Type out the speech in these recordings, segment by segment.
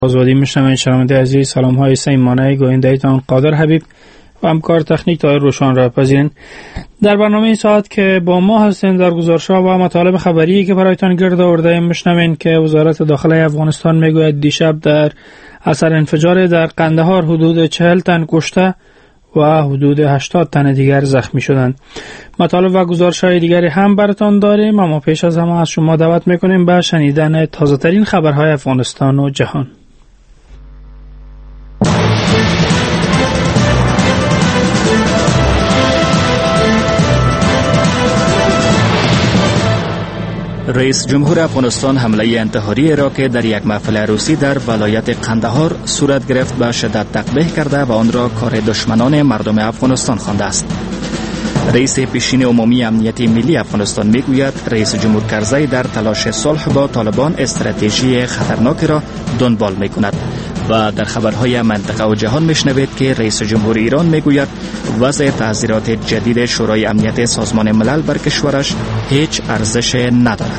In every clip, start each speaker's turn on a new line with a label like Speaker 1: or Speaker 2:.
Speaker 1: آزادی میشنوید. شنونده عزیز، سلام های سیمانه گوینده‌تان قادر حبیب و همکار تکنیک تایر روشان را پذیرین. در برنامه این ساعت که با ما هستین در گزارش‌ها و مطالب خبری که برایتان گرد آورده میشنوین که وزارت داخله افغانستان میگوید دیشب در اثر انفجار در قندهار حدود 40 تن کشته و حدود 80 تن دیگر زخمی شدند. مطالب و گزارش‌های دیگری هم براتان داریم، اما پیش از همه از شما دعوت میکنیم به شنیدن تازه‌ترین خبرهای افغانستان و جهان.
Speaker 2: رئیس جمهور افغانستان حمله انتحاری را که در یک محفل عروسی در ولایت قندهار صورت گرفت به شدت تقبیح کرده و آن را کار دشمنان مردم افغانستان خوانده است. رئیس پیشین عمومی امنیت ملی افغانستان میگوید رئیس جمهور کرزی در تلاش صلح با طالبان استراتژی خطرناکی را دنبال میکند. و در خبرهای منطقه و جهان میشنوید که رئیس جمهور ایران میگوید وضع تحذیرات جدید شورای امنیت سازمان ملل بر کشورش هیچ ارزش ندارد.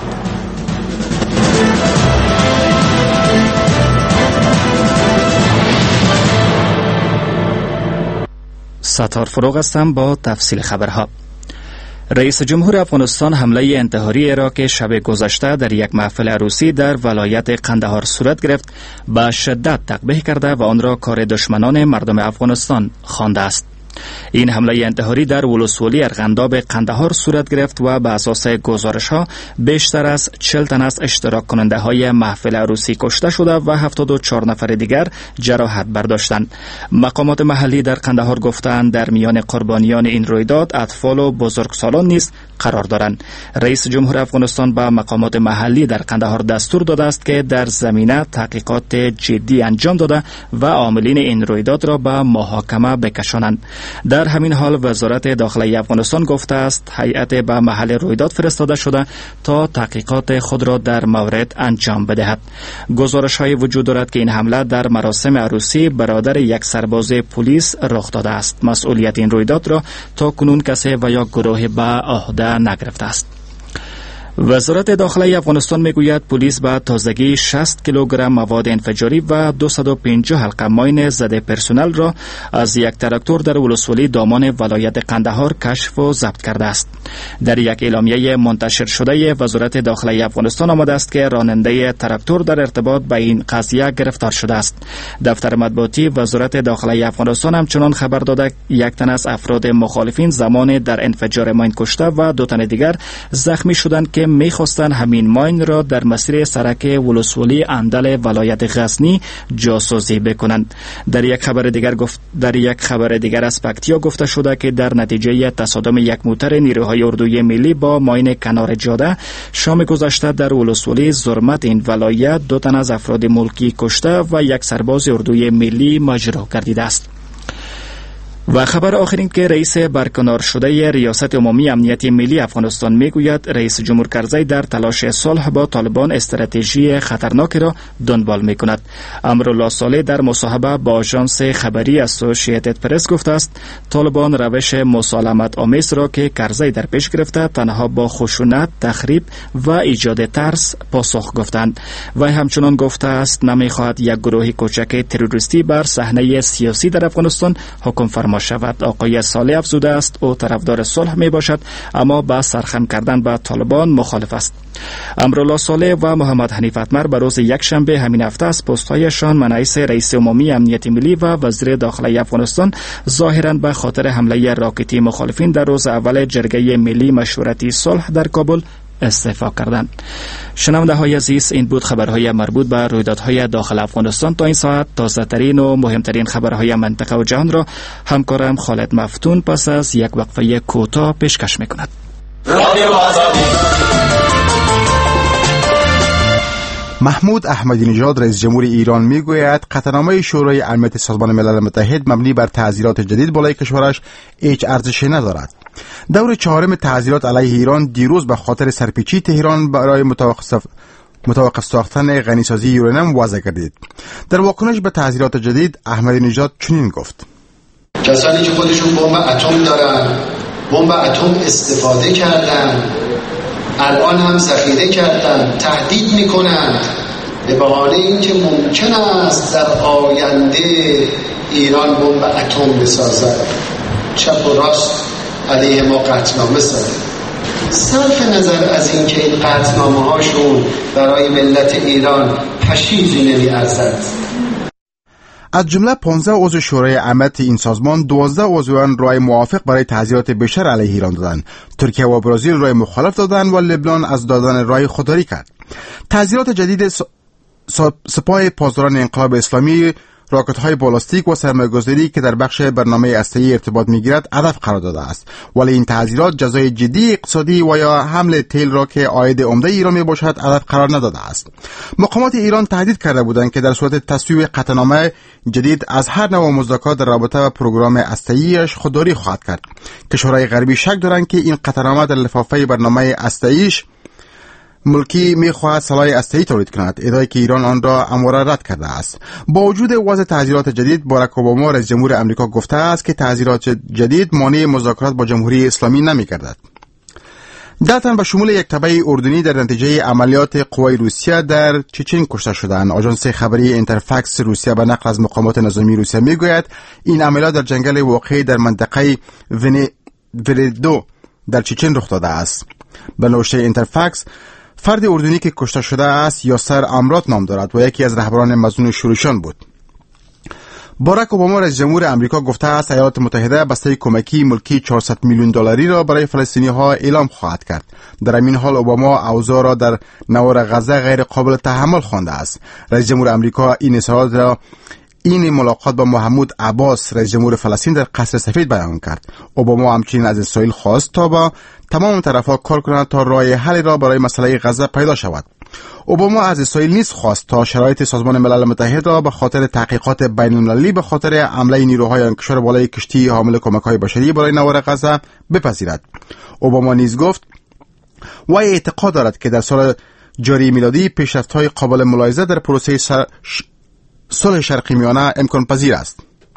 Speaker 2: ستار فروغ هستم با تفصیل خبرها. رئیس جمهور افغانستان حمله انتحاری را که شب گذشته در یک محفل عروسی در ولایت قندهار صورت گرفت به شدت تقبیح کرده و آن را کار دشمنان مردم افغانستان خوانده است. این حمله انتحاری در ولسوالی ارغنداب قندهار صورت گرفت و به اساس گزارش‌ها بیشتر از 40 تن از اشتراک کننده های محفل عروسی کشته شده و 74 نفر دیگر جراحت برداشتند. مقامات محلی در قندهار گفتند در میان قربانیان این رویداد اطفال و بزرگسالان نیز قرار دارند. رئیس جمهور افغانستان به مقامات محلی در قندهار دستور داده است که در زمینه تحقیقات جدی انجام داده و عاملین این رویداد را به محاکمه بکشانند. در همین حال وزارت داخله افغانستان گفته است هیئت به محل رویداد فرستاده شده تا تحقیقات خود را در مورد انجام بدهد. گزارش‌های وجود دارد که این حمله در مراسم عروسی برادر یک سرباز پلیس رخ داده است. مسئولیت این رویداد را تا کنون کسی و یا گروه به عهده نگرفته است. وزارت داخله افغانستان میگوید پلیس به تازگی 60 کیلوگرم مواد انفجاری و 250 حلقه ماین زده پرسنل را از یک تراکتور در ولسوالی دامان ولایت قندهار کشف و ضبط کرده است. در یک اعلامیه منتشر شده وزارت داخله افغانستان آمده است که راننده تراکتور در ارتباط با این قضیه گرفتار شده است. دفتر مطبوعاتی وزارت داخله افغانستان همچنان خبر داده یک تن از افراد مخالفین زمان در انفجار ماین کشته و 2 تن دیگر زخمی شدند که می‌خواستند همین ماین را در مسیر سرک ولسوالی اندل ولایت غزنی جاسوسی بکنند. در یک خبر دیگر از پکتیا گفته شده که در نتیجه تصادم یک موتر نیروهای اردوی ملی با ماین کنار جاده شام گذشته در ولسوالی زرمت این ولایت 2 تن از افراد ملکی کشته و یک سرباز اردوی ملی مجروح گردیده است. و خبر آخرین که رئیس برکنار شده ریاست عمومی امنیت ملی افغانستان میگوید رئیس جمهور کرزی در تلاش صلح با طالبان استراتژی خطرناکی را دنبال میکند. امرالله صالح در مصاحبه با آژانس خبری اسوسییتد پرس گفته است طالبان روش مسالمت آمیز را که کرزی در پیش گرفته تنها با خشونت، تخریب و ایجاد ترس پاسخ گفتند. و همچنان گفته است نمیخواهد یک گروه کوچک تروریستی بر صحنه سیاسی در افغانستان حکم فرما شود. آقای صالح افزوده است او طرفدار صلح می باشد اما با سرخم کردن به طالبان مخالف است. امرالله صالح و محمد حنیف اتمر به روز یکشنبه همین هفته از پست‌هایشان منعکس رئیس عمومی امنیت ملی و وزیر داخله افغانستان ظاهراً به خاطر حمله راکتی مخالفین در روز اول جرگه ملی مشورتی صلح در کابل استعفا کردند. شنونده های عزیز، این بود خبرهای مربوط به رویدادهای داخل افغانستان تا این ساعت. تازه ترین و مهمترین خبرهای منطقه و جهان را همکارم خالد مفتون پس از یک وقفه کوتاه پیشکش میکند.
Speaker 3: محمود احمدی نژاد رئیس جمهور ایران میگوید قطعنامه شورای امنیت سازمان ملل متحد مبنی بر تعزیرات جدید بالای کشورش هیچ ارزشی ندارد. دور 4 تعزیرات علیه ایران دیروز به خاطر سرپیچی تهران برای متوقف ساختن غنیسازی یورانیم وضع گردید. در واکنش به تعزیرات جدید احمدی نژاد چنین گفت:
Speaker 4: کسانی که خودشون بمب اتم دارن، بمب اتم استفاده کردن، الان هم ذخیره کردن، تهدید میکنند به بهانه اینکه ممکن است در آینده ایران بمب اتم بسازد، چپ و راست علیه ما قطعنامه زده. صرف نظر از اینکه این قطعنامه هاشون برای ملت ایران پشیزی نمی‌ارزد.
Speaker 3: از جمله 15 عضو شورای امنیت این سازمان 12 عضوان رای موافق برای تعزیرات بیشتر علیه ایران دادند. ترکیه و برزیل رای مخالف دادند و لبنان از دادن رای خودداری کرد. تعزیرات جدید سپاه پاسداران انقلاب اسلامی راکت‌های بالستیک و سرمایه‌گذاری که در بخش برنامه هسته‌ای ارتباط می‌گیرد هدف قرار داده است، ولی این تعزیرات جزای جدی اقتصادی و یا حمل تیل را که عاید عمده ایران میباشد هدف قرار نداده است. مقامات ایران تهدید کرده بودند که در صورت تصویب قطعنامه جدید از هر نوع مذاکرات در رابطه با پروگرام هسته‌ایش خودداری خواهد کرد. کشورهای غربی شک دارند که این قطعنامه در لفافه برنامه هسته‌ایش ملکی می‌خواهد سلاح هسته‌ای تولید کند، ادعایی که ایران آن را همواره رد کرده است. با وجود وضع تعزیرات جدید، باراک اوباما رئیس جمهور آمریکا گفته است که تعزیرات جدید مانع مذاکرات با جمهوری اسلامی نمی‌گردد. 10 تن به شمول یک تبع اردنی در نتیجه عملیات قوای روسیه در چچن کشته شدند. آژانس خبری اینترفکس روسیه به نقل از مقامات نظامی روسیه میگوید این عملیات در جنگل واقع در منطقه ونیدو در چچن رخ داده است. به نوشته اینترفکس، فرد اردنی که کشته شده است یاسر امرات نام دارد و یکی از رهبران مظنون شورشان بود. باراک اوباما رئیس جمهور آمریکا گفته است ایالات متحده بسته کمکی ملکی 400 میلیون دلاری را برای فلسطینی‌ها اعلام خواهد کرد. در این حال اوباما اوضاع را در نوار غزه غیر قابل تحمل خوانده است. رئیس جمهور آمریکا این اظهارات را این ملاقات با محمود عباس رئیس جمهور فلسطین در قصر سفید بیان کرد. اوباما همچنین از اسرائیل خواست تا با تمام طرف‌ها کار کنند تا راه حلی را برای مسئله غزه پیدا شود. اوباما از اسرائیل نیز خواست تا شرایط سازمان ملل متحد را به خاطر تحقیقات بین‌المللی به خاطر حمله نیروهای انکشار بالای کشتی حامل کمک‌های بشری برای نوار غزه بپذیرد. اوباما نیز گفت وی اعتقاد دارد که در سال جاری میلادی پیشرفت‌های قابل ملاحظه در پروسه صلح شرقی میانه امکان پذیر است.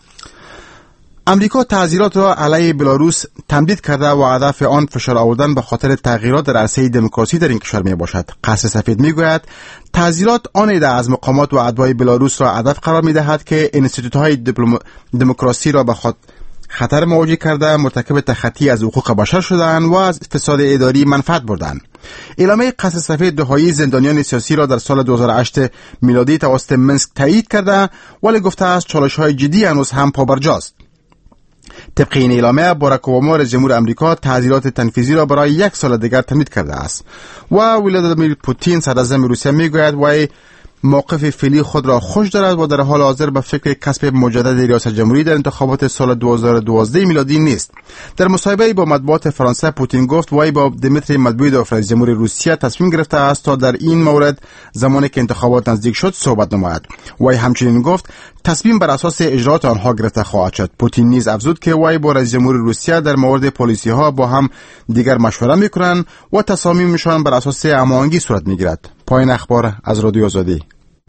Speaker 3: امریکا تعزیرات را علیه بلاروس تمدید کرده و هدف آن فشار آوردن به خاطر تغییرات در عرصه دموکراسی در این کشور می باشد. قصر سفید می گوید تعزیرات آن ایده از مقامات و ادعای بلاروس را هدف قرار می دهد که انستیتوت های دموکراسی را به خطر مواجه کرده، مرتکب تخطی از حقوق بشر شدند و از فساد اداری منفعت بردند. اعلامیه قصر سفید دهایی زندانیان سیاسی را در سال 2008 میلادی توسط منسک تایید کرده، ولی گفته است چالش‌های جدی هنوز هم پابرجاست. طبق این اعلامیه باراک اوباما رئیس جمهور آمریکا تعزیرات تنفیذی را برای 1 سال دیگر تمدید کرده است و ولادیمیر پوتین صدر اعظم روسیه میگوید وی موقف فعلی خود را خوش دارد و در حال حاضر به فکر کسب مجدد ریاست جمهوری در انتخابات سال 2012 میلادی نیست. در مصاحبه با مطبوعات فرانسه پوتین گفت وی با دمیتری مدویدوف رئیس جمهور روسیه تصمیم گرفته است تا در این مورد زمانی که انتخابات نزدیک شد صحبت نماید. وی همچنین گفت تصمیم بر اساس اجرات آنها گرفته خواهد شد. پوتین نیز افزود که وی با رئیس جمهور روسیه در مورد پالیسی ها با هم دیگر مشوره میکنند و تصامیمشان بر اساس هماهنگی صورت میگیرد. پایان اخبار از رادیو آزادی.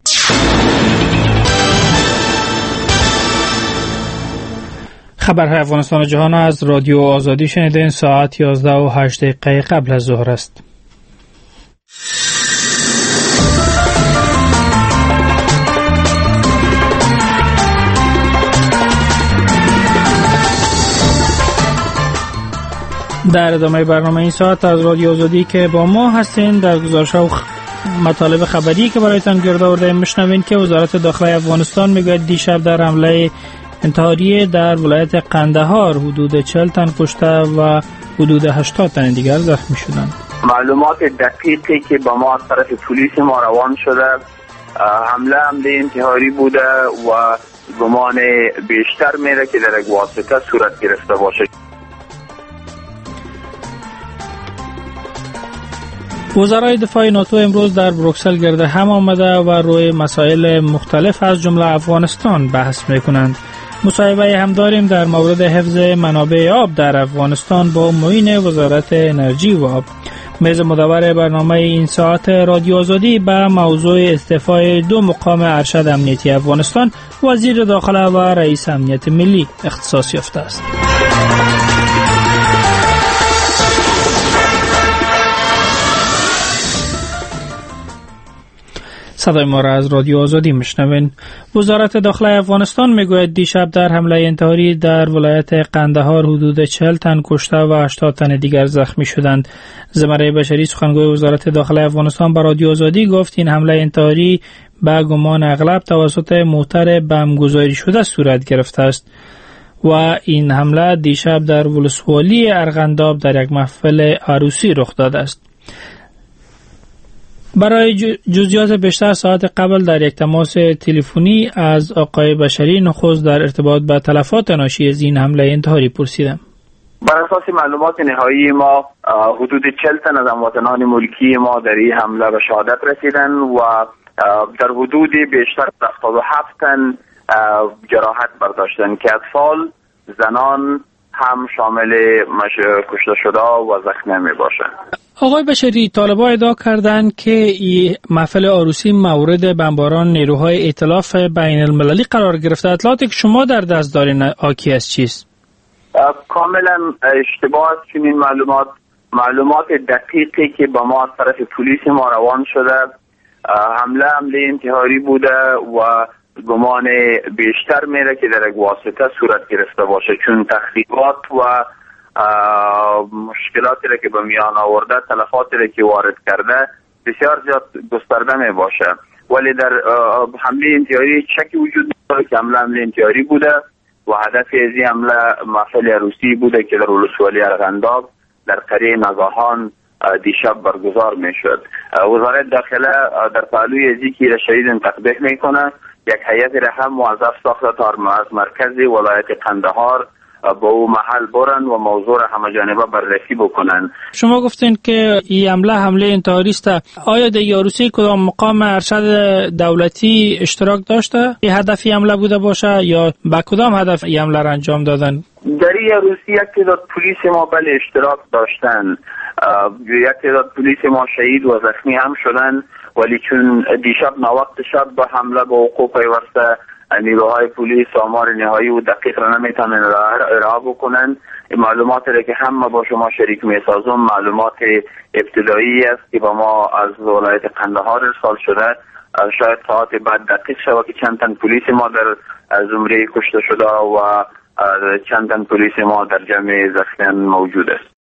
Speaker 1: خبرهای افغانستان و جهان از رادیو آزادی شنیدین. ساعت 11:08 قبل از ظهر است. در ادامه برنامه این ساعت از رادیو آزادی که با ما هستین در گزارش‌ها و مطالب خبری که برایتان گرد آورده میشنوین که وزارت داخلی افغانستان میگوید دیشب در حمله انتحاریه در ولایت قندهار حدود 40 تن کشته و حدود 80 تن دیگر زخمی شدند.
Speaker 5: معلومات دقیقی که با ما از طرف پلیس ما روان شده حمله انتحاری بوده و گمان بیشتر میره که در یک واسطه صورت گرفته باشه.
Speaker 1: وزرای دفاع ناتو امروز در بروکسل گرد هم آمده و روی مسائل مختلف از جمله افغانستان بحث میکنند. مصاحبه هم داریم در مورد حفظ منابع آب در افغانستان با معین وزارت انرژی و آب. میز مدور برنامه این ساعت رادیو آزادی به موضوع استعفای 2 مقام ارشد امنیتی افغانستان، وزیر داخله و رئیس امنیت ملی اختصاص یافته است. صدای ما را از رادیو آزادی میشنوین. وزارت داخله افغانستان میگوید دیشب در حمله انتحاری در ولایت قندهار حدود 40 تن کشته و 80 تن دیگر زخمی شدند. زمره بشری سخنگوی وزارت داخله افغانستان به رادیو آزادی گفت این حمله انتحاری به گمان اغلب توسط موتر بمبگذاری شده صورت گرفته است و این حمله دیشب در ولسوالی ارغنداب در یک محفل عروسی رخ داده است. برای جزئیات بیشتر ساعت قبل در یک تماس تلفنی از آقای بشری نخست در ارتباط با تلفات ناشی از این حمله انتحاری پرسیدم.
Speaker 5: بر اساس معلومات نهایی ما حدود 40 تن از هموطنان ملکی ما در این حمله به شهادت رسیدن و در حدود بیشتر 77 تن جراحت برداشتن که اطفال، زنان هم شامل کشته شده و زخمی می باشند.
Speaker 1: آقای بشری، طالبان ادعا کردند که این محفل عروسی مورد بمباران نیروهای ائتلاف بین المللی قرار گرفته. اطلاعاتی که شما در دست دارین آکی از چیست؟
Speaker 5: کاملا اشتباه است. چنین معلومات دقیقی که با ما از طرف پلیس ما روان شده، حمله انتحاری بوده و گمان بیشتر میره که در یک واسطه صورت گرفته باشه، چون تحقیقات و مشکلاتی را که به میان آورده، تلفاتی را که وارد کرده بسیار زیاد گسترده می باشه. ولی در حمله انتحاری شکی وجود نداره که حمله انتحاری بوده و هدف از این حمله محفل عروسی بوده که در ولسوالی ارغنداب در قریه نگاهان دیشب برگزار می شد. وزارت داخله در پهلوی ازی که را شدید تقبیح می کنه، یک هیئت را هم موظف ساخته تا از مرکز ولایت قندهار با او محل برن و موضوع را همه جانبه بررسی بکنن.
Speaker 1: شما گفتین که این حمله انتحاری است. آیا در عروسی کدام مقام ارشد دولتی اشتراک داشته؟ این هدف حمله بوده باشه یا به کدام هدف این حمله را انجام دادن؟
Speaker 5: در این عروسی یک تعداد پلیس ما بله اشتراک داشتن. یک تعداد پلیس ما شهید و زخمی هم شدن، ولی چون دیشب ناوقت شب به حمله به وقوع پیوسته، نیروهای پلیس آمار نهایی و دقیق را نمیتونن ارائه بکنن. معلوماتی را که هم با شما شریک میسازم معلومات ابتدایی است که با ما از ولایت قندهار ارسال شده. شاید ساعت بعد دقیق شود که چند تن پلیس ما در زمره کشته شده و چند تن پلیس ما در جمع زخمیان موجود است.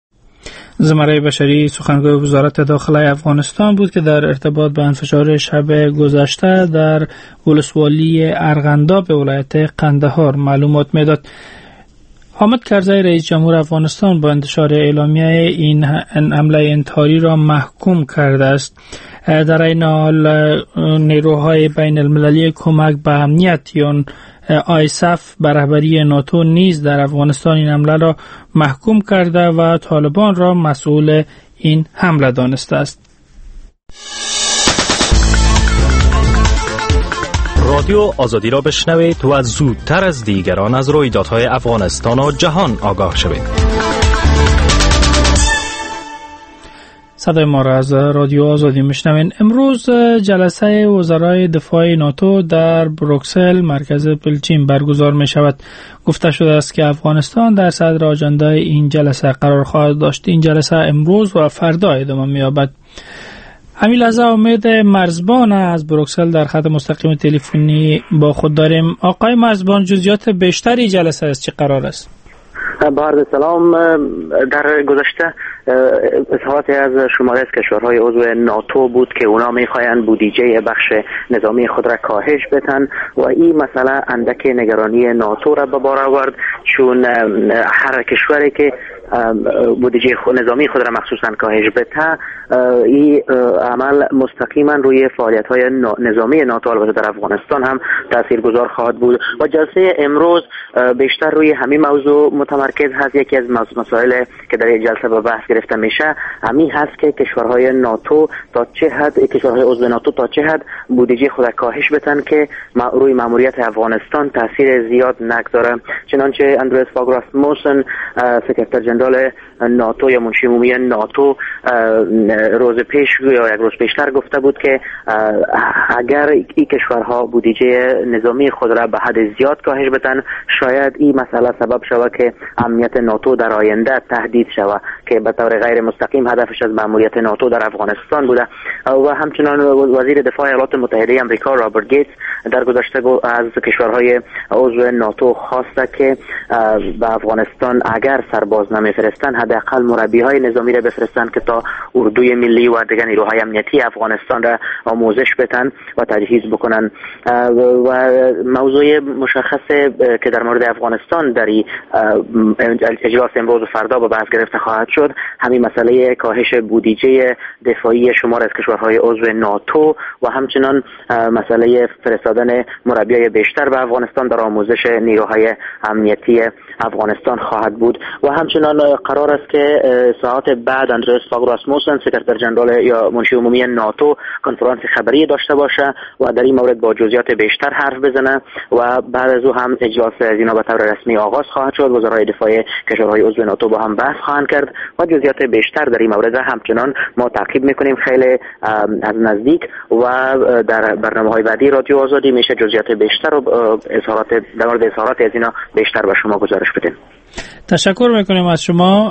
Speaker 1: زمره بشری سخنگوی وزارت داخله افغانستان بود که در ارتباط با انفجار شب گذشته در ولسوالی ارغنداب ولایت قندهار معلومات میداد. حامد کرزی رئیس جمهور افغانستان با انتشار اعلامیه این حمله انتحاری را محکوم کرده است. در این حال نیروهای بین المللی کمک به امنیت یا آیسف به رهبری ناتو نیز در افغانستان این حمله را محکوم کرده و طالبان را مسئول این حمله دانسته است.
Speaker 6: رادیو آزادی را بشنوید و زودتر از دیگران از رویدادهای افغانستان و جهان آگاه شوید.
Speaker 1: صدای ما را از رادیو آزادی میشنوین. امروز جلسه وزرای دفاع ناتو در بروکسل مرکز بلژیم برگزار می شود. گفته شده است که افغانستان در صدر آجندای این جلسه قرار خواهد داشت. این جلسه امروز و فردا ادامه می یابد. همین لحظه امید مرزبان از بروکسل در خط مستقیم تلفنی با خود داریم. آقای مرزبان، جزئیات بیشتری جلسه است چه قرار است؟
Speaker 7: با عرض سلام، در گذشته اظهاراتی از شماره از کشورهای عضو ناتو بود که اونا میخواین بودجه بخش نظامی خود را کاهش بدن و این مسئله اندک نگرانی ناتو را به بار آورد، چون هر کشوری که بودجه نظامی خود را مخصوصا کاهش بده، این عمل مستقیما روی فعالیت‌های نظامی ناتو البته در افغانستان هم تاثیرگذار خواهد بود و جلسه امروز بیشتر روی همین موضوع متمرکز هست. یکی از مسائل که در این جلسه به بحث گرفته میشه همین هست که کشورهای ناتو تا چه حد، کشورهای عضو ناتو تا چه حد بودجه خود را کاهش بدن که روی ماموریت افغانستان تاثیر زیاد نگذاره. چنانچه اندریاس فاگ راسموسن، سکرتر جنرال ناتو یا منشی عمومی ناتو، روز پیش یا یک روز پیشتر گفته بود که اگر این کشورها بودجه نظامی خود را به حد زیاد کاهش بدن، شاید این مسئله سبب شود که امنیت ناتو در آینده تهدید شود، که به طور غیر مستقیم هدفش از مأموریت ناتو در افغانستان بوده. و همچنان وزیر دفاع ایالات متحده آمریکا رابرت گیتس در گذشته از کشورهای عضو ناتو خواسته که به افغانستان اگر سرباز نمیفرستن حداقل مربیهای نظامی را بفرستن که تا اردوی ملی و دیگر نیروهای امنیتی افغانستان را آموزش بدن و تجهیز بکنن. و موضوع مشخص که در مورد افغانستان در اجلاس امروز و فردا به بحث گرفته خواهد شد همین مسئله کاهش بودجه دفاعی شمار از کشورهای عضو ناتو و همچنان مسئله فرستادن مربیای بیشتر به افغانستان در آموزش نیروهای امنیتی افغانستان خواهد بود. و همچنان قرار است که ساعات بعد اندریاس فاغ راسموسن سکرتر ژنرال یا منشی عمومی ناتو کنفرانس خبری داشته باشه و در این مورد با جزئیات بیشتر حرف بزنه و بعد از او هم اجلاس از اینا به طور رسمی آغاز خواهد شد. وزرای دفاع کشورهای عضو ناتو با هم بحث خواهند کرد و جزئیات بیشتر در این مورد همچنان ما تعقیب میکنیم خیلی از نزدیک و در برنامه‌های بعدی رادیو آزادی میشه جزئیات بیشتر و در مورد اظهارات از اینا بیشتر به شما گزارش بدیم.
Speaker 1: تشکر میکنیم از شما.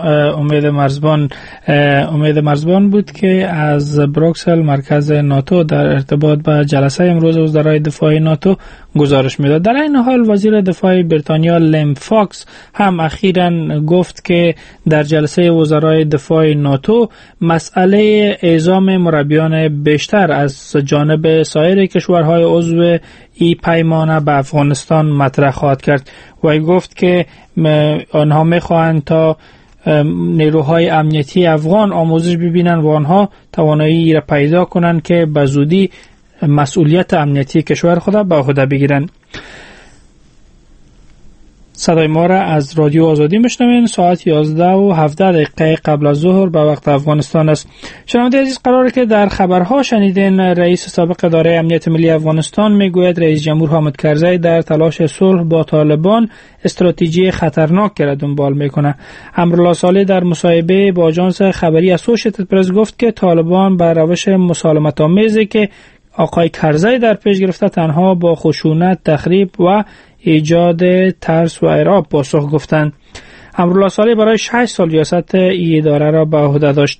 Speaker 1: امید مرزبان بود که از بروکسل مرکز ناتو در ارتباط با جلسه امروز وزرای دفاع ناتو گزارش میداد. در این حال وزیر دفاع بریتانیا لیم فاکس هم اخیراً گفت که در جلسه وزرای دفاع ناتو مسئله اعزام مربیان بیشتر از جانب سایر کشورهای عضو ای پیمانه به افغانستان مطرح خواهد کرد و گفت که آنها میخواهند تا نیروهای امنیتی افغان آموزش ببینند و آنها توانایی را پیدا کنند که به زودی مسئولیت امنیتی کشور خود به عهده بگیرند. صدای ما را از رادیو آزادی میشنوین. ساعت 11:17 قبل از ظهر به وقت افغانستان است. شنونده عزیز، قراره که در خبرها شنیدین رئیس سابق اداره امنیت ملی افغانستان میگوید رئیس جمهور حامد کرزی در تلاش صلح با طالبان استراتژی خطرناک را دنبال میکنه. امرالله صالح در مصاحبه با آژانس خبری اسوسییتد پرس گفت که طالبان بر روش مسالمت آمیزی که آقای کرزی در پیش گرفته تنها با خشونت، تخریب و ایجاد ترس و ارعاب پاسخ گفتند. امرالله صالح برای 6 سال ریاست این اداره را به عهده داشت.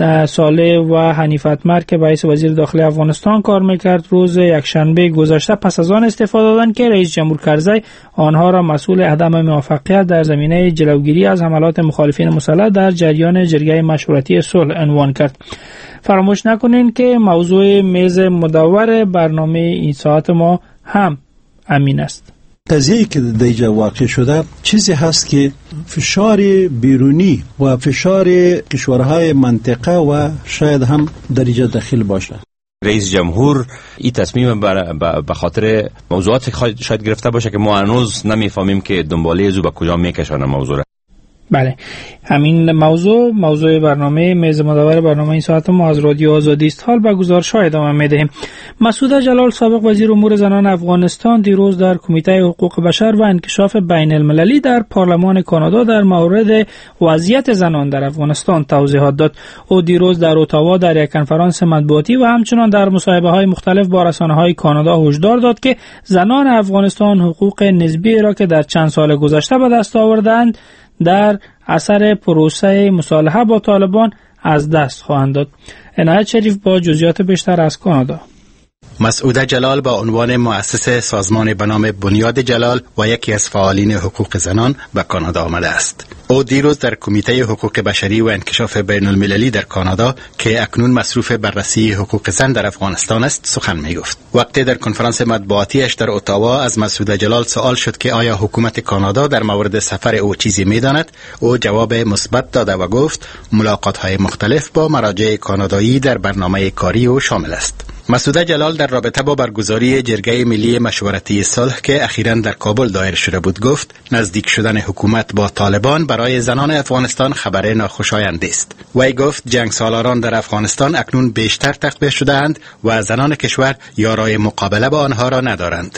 Speaker 1: صالح و حنیف اتمر که رئیس وزیر داخلی افغانستان کار میکرد روز یکشنبه گذشته پس از آن استعفا دادند که رئیس جمهور کرزی آنها را مسئول عدم موفقیت در زمینه جلوگیری از حملات مخالفین مسلح در جریان جرگه مشورتی صلح عنوان کرد. فراموش نکنین که موضوع میز مدور برنامه این ساعت ما هم امین است.
Speaker 8: قضیه‌ای که در اینجا واقع شده چیزی هست که فشار بیرونی و فشار کشورهای منطقه و شاید هم در اینجا داخل باشه.
Speaker 9: رئیس جمهور این تصمیم به خاطر موضوعات شاید گرفته باشه که ما هنوز نمیفهمیم که دنباله زو به کجا میکشونه موضوع را.
Speaker 1: بله، همین موضوع برنامه میز مدور برنامه این ساعت ما از رادیو آزادی است. حال به گزارش‌ها ادامه می‌دهیم. مسعوده جلال سابق وزیر امور زنان افغانستان دیروز در کمیته حقوق بشر و انکشاف بین المللی در پارلمان کانادا در مورد وضعیت زنان در افغانستان توضیحات داد. او دیروز در اتاوا در یک کنفرانس مطبوعاتی و همچنان در مصاحبه‌های مختلف با رسانه‌های کانادا هشدار داد که زنان افغانستان حقوق نسبی را که در چند سال گذشته به دست آوردند در اثر پروسه مصالحه با طالبان از دست خواهند داد. عنایت شریف با جزئیات بیشتر از کانادا.
Speaker 3: مسعوده جلال با عنوان مؤسس سازمان به نام بنیاد جلال و یکی از فعالین حقوق زنان به کانادا آمده است. او دیروز در کمیته حقوق بشری و انکشاف بین المللی در کانادا که اکنون مصروف بررسی حقوق زن در افغانستان است سخن می گفت. وقتی در کنفرانس مطبوعاتیش در اتاوا از مسعوده جلال سوال شد که آیا حکومت کانادا در مورد سفر او چیزی می داند، او جواب مثبت داده و گفت ملاقات‌های مختلف با مراجع کانادایی در برنامه کاری او شامل است. مسعوده جلال در رابطه با برگزاری جرگه ملی مشورتی صلح که اخیراً در کابل دایر شده بود گفت نزدیک شدن حکومت با طالبان برای زنان افغانستان خبر ناخوشایند است. وی گفت جنگ سالاران در افغانستان اکنون بیشتر تقویت شده‌اند و زنان کشور یارای مقابله با آنها را ندارند.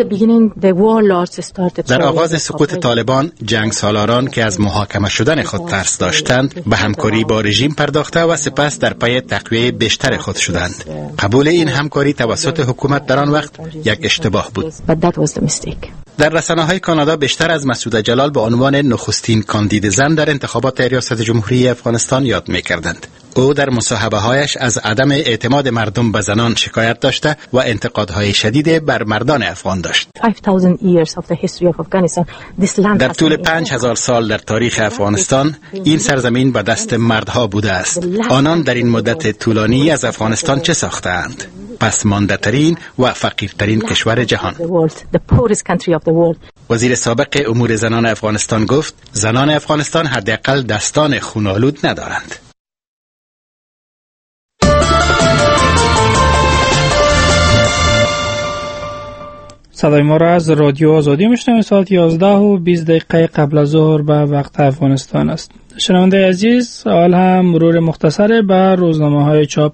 Speaker 3: در آغاز سقوط طالبان جنگ سالاران که از محاکمه شدن خود ترس داشتند به همکاری با رژیم پرداخته و سپس در پی تقویت بیشتر خود شدند. قبول
Speaker 10: این همکاری توسط حکومت در آن وقت یک اشتباه بود. در رسانه‌های کانادا بیشتر از مسعوده جلال به عنوان نخستین کاندید زن در انتخابات ریاست جمهوری افغانستان یاد می‌کردند. او در مصاحبه‌هایش از عدم اعتماد مردم به زنان شکایت داشته و انتقادهای شدید بر مردان افغان داشت. در طول 5000 سال در تاریخ افغانستان این سرزمین به دست مردها بوده است. آنان در این مدت طولانی از افغانستان چه ساختند؟ پسمانده‌ترین و فقیرترین کشور جهان. وزیر سابق امور زنان افغانستان گفت زنان افغانستان حداقل دستان خونالود ندارند.
Speaker 1: صدای ما را از رادیو آزادی میشنوید. ساعت 11:20 قبل از ظهر به وقت افغانستان است. شنونده عزیز، حال هم مرور مختصر بر روزنامه‌های چاپ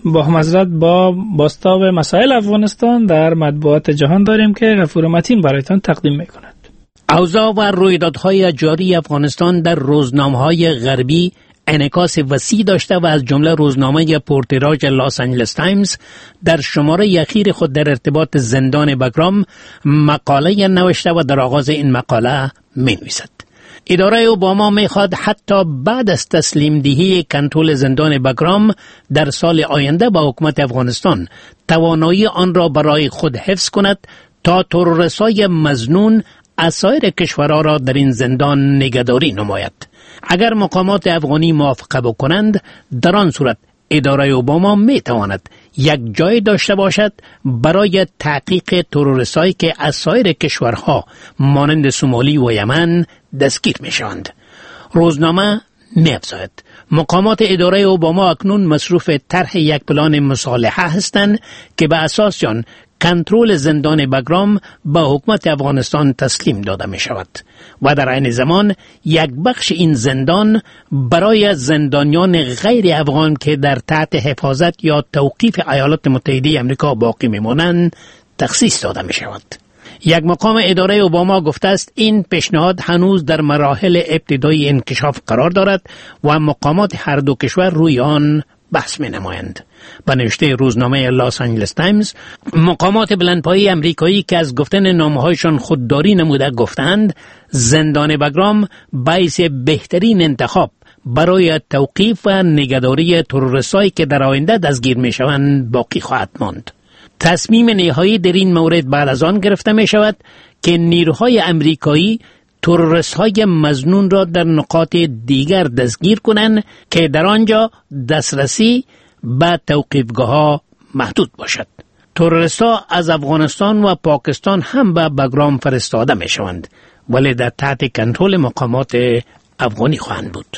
Speaker 1: با بازتاب مسائل افغانستان در مطبوعات جهان داریم که غفور متین برایتان تقدیم میکند.
Speaker 11: اوضاع و رویدادهای جاری افغانستان در روزنامه‌های غربی انعکاس وسیع داشته و از جمله روزنامه پرتیراژ لاس آنجلس تایمز در شماره اخیر خود در ارتباط زندان بگرام مقاله نوشته و در آغاز این مقاله می‌نویسد: اداره اوباما می‌خواد حتی بعد از تسلیم دهی کنترل زندان بگرام در سال آینده با حکومت افغانستان توانایی آن را برای خود حفظ کند تا تروریست‌های مظنون از سایر کشورها را در این زندان نگهداری نماید. اگر مقامات افغانی موافقه بکنند، در آن صورت اداره اوباما می تواند یک جای داشته باشد برای تحقیق تروریستایی که از سایر کشورها مانند سومالی و یمن دستگیر می شوند. روزنامه می افزاید مقامات اداره اوباما اکنون مصروف طرح یک پلان مصالحه هستند که به اساس آن کنترل زندان بگرام به حکومت افغانستان تسلیم داده می شود و در عین زمان یک بخش این زندان برای زندانیان غیر افغان که در تحت حفاظت یا توقیف ایالات متحده آمریکا باقی می مانند تخصیص داده می شود. یک مقام اداره اوباما گفته است این پیشنهاد هنوز در مراحل ابتدایی انکشاف قرار دارد و مقامات هر دو کشور روی آن بحث می نمایند. به نوشته روزنامه لاس آنجلس تایمز، مقامات بلندپایه امریکایی که از گفتن نامه‌هایشان خودداری نموده گفتند زندان بگرام باعث بهترین انتخاب برای توقیف و نگهداری تروریستایی که در آینده دستگیر می شوند باقی خواهد ماند. تصمیم نهایی در این مورد بعد از آن گرفته می شود که نیروهای امریکایی تروریست‌های مظنون را در نقاط دیگر دستگیر کنند که در آنجا دسترسی به توقیفگاه‌ها محدود باشد. تروریست‌ها از افغانستان و پاکستان هم به بگرام فرستاده می شوند ولی در تحت کنترل مقامات افغانی خواهند بود.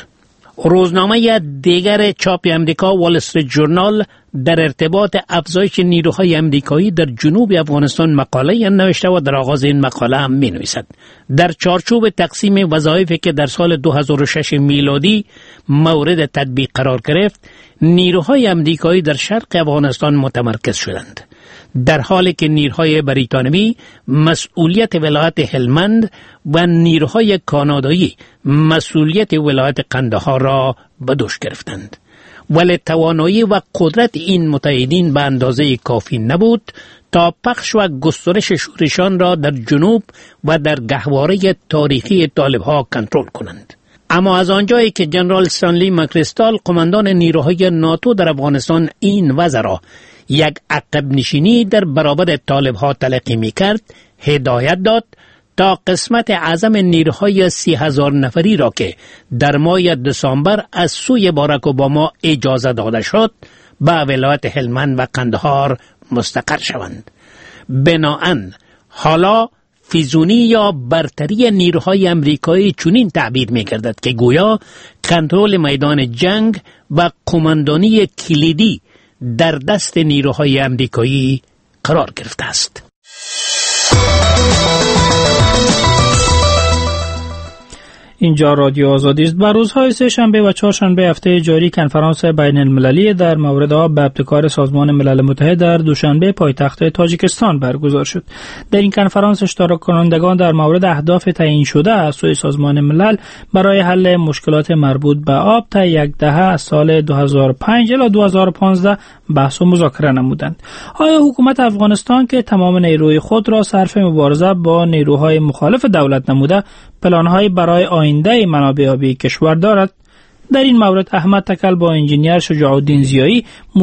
Speaker 11: روزنامه دیگر چاپ امریکا وال استریت ژورنال در ارتباط افزایش نیروهای امریکایی در جنوب افغانستان مقاله نوشته و در آغاز این مقاله هم می نویسد: در چارچوب تقسیم وظایفی که در سال 2006 میلادی مورد تطبیق قرار گرفت، نیروهای امریکایی در شرق افغانستان متمرکز شدند، در حالی که نیروهای بریتانیایی مسئولیت ولایت هلمند و نیروهای کانادایی مسئولیت ولایت قندهار را به دوش گرفتند. ولی توانایی و قدرت این متحدین به اندازه کافی نبود تا پخش و گسترش شورشان را در جنوب و در گهواره تاریخی طالب‌ها کنترل کنند. اما از آنجایی که جنرال استانلی مکریستال قماندان نیروهای ناتو در افغانستان این وضع را یک عقب نشینی در برابر طالب‌ها تلقی می‌کرد، هدایت داد تا قسمت اعظم نیروهای 30,000 نفری را که در ماه دسامبر از سوی باراک اوباما اجازه داده شد به ولایت هلمند و قندهار مستقر شوند. بناهن حالا فیزونی یا برتری نیروهای امریکایی چنین تعبیر می‌گردد که گویا کنترل میدان جنگ و قماندانی کلیدی در دست نیروهای امریکایی قرار گرفته است.
Speaker 1: اینجا رادیو آزادی است. بر روزهای سه شنبه و چهارشنبه هفته جاری کنفرانس بین المللی در مورد آب به ابتکار سازمان ملل متحد در دوشنبه پایتخت تاجیکستان برگزار شد. در این کنفرانس اشتراک کنندگان در مورد اهداف تعیین شده از سوی سازمان ملل برای حل مشکلات مربوط به آب تا یک دهه از سال 2005 الی 2015 بحث و مذاکره نمودند. آیا حکومت افغانستان که تمام نیروی خود را صرف مبارزه با نیروهای مخالف دولت نموده پلان‌های برای آینده منابع آبی کشور دارد؟ در این مورد احمد تکل با انجینیر شجاع الدین ضیایی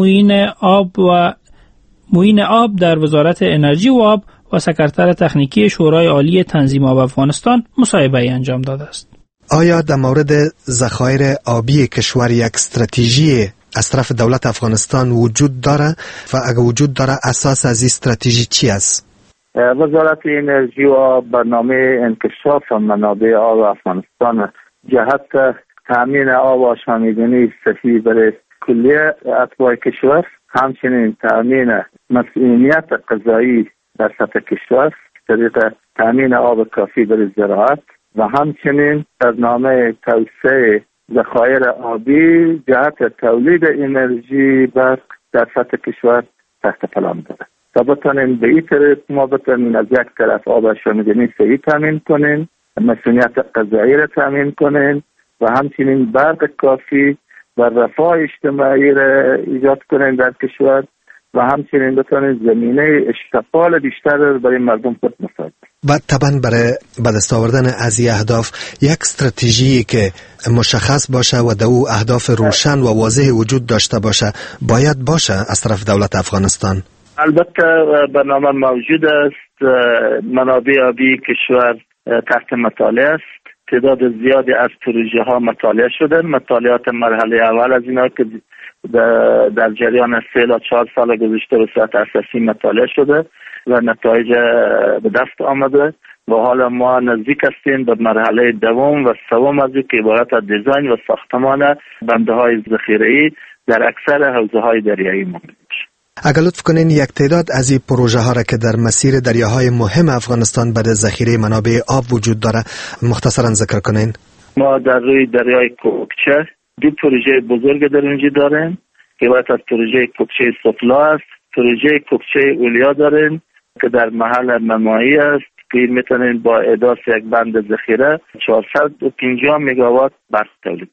Speaker 1: معین آب در وزارت انرژی و آب و سکرتر تکنیکی شورای عالی تنظیم آب افغانستان مصاحبه انجام داده است.
Speaker 12: آیا در مورد ذخایر آبی کشور یک استراتژی از طرف دولت افغانستان وجود داره و اگر وجود داره اساس از این استراتژی چی است؟
Speaker 5: وزارت انرژی و برنامه انکشاف منابع آب افغانستان جهت تامین آب و آشامیدنی صحیح برای کلیه اتباع کشور، همچنین تامین مسئولیت غذایی در سطح کشور طریق تامین آب کافی برای زراعت و همچنین برنامه توسعه ذخایر آبی جهت تولید انرژی برق در سطح کشور تحت پلان دارد تا بتانیم به این طریق ما بتانیم از یک طرف آب آشامیدنی صحیح تامین کنیم، مسئولیت غذایی را تامین کنیم و همچنین برق کافی و رفاه اجتماعی را ایجاد کنیم در کشور و همچنین بتانیم زمینه اشتغال بیشتر برای مردم خود مساعد.
Speaker 12: و طبعا برای به دست آوردن از این اهداف یک استراتژی که مشخص باشه و در او اهداف روشن و واضح وجود داشته باشه باید باشه از طرف دولت افغانستان.
Speaker 5: البته برنامه موجود است. منابع آبی کشور تحت مطالعه است. تعداد زیادی از پروژه ها مطالعه شده. مطالعات مرحله اول از اینا که در جریان 3 تا 4 سال گذشته به صورت اساسی مطالعه شده و نتایج به دست آمده و حالا ما نزدیک هستیم به مرحله دوم و سوم از که عبارت از دیزاین و ساختمان بنده های ذخیره‌ای در اکثر حوزه های دریایی مونده میشه.
Speaker 12: اگر لطف کنین یک تعداد از این پروژه ها را که در مسیر دریاهای مهم افغانستان برای ذخیره منابع آب وجود داره مختصرا ذکر کنین.
Speaker 5: ما در روی دریای کوکچه 2 پروژه بزرگ در اونجا داریم که باید از پروژه کوکچه سفلا است، پروژه کوکچه اولیا داریم که در محل نمایی است که میتونین با احداث یک بند ذخیره 450 مگاوات برق تولید.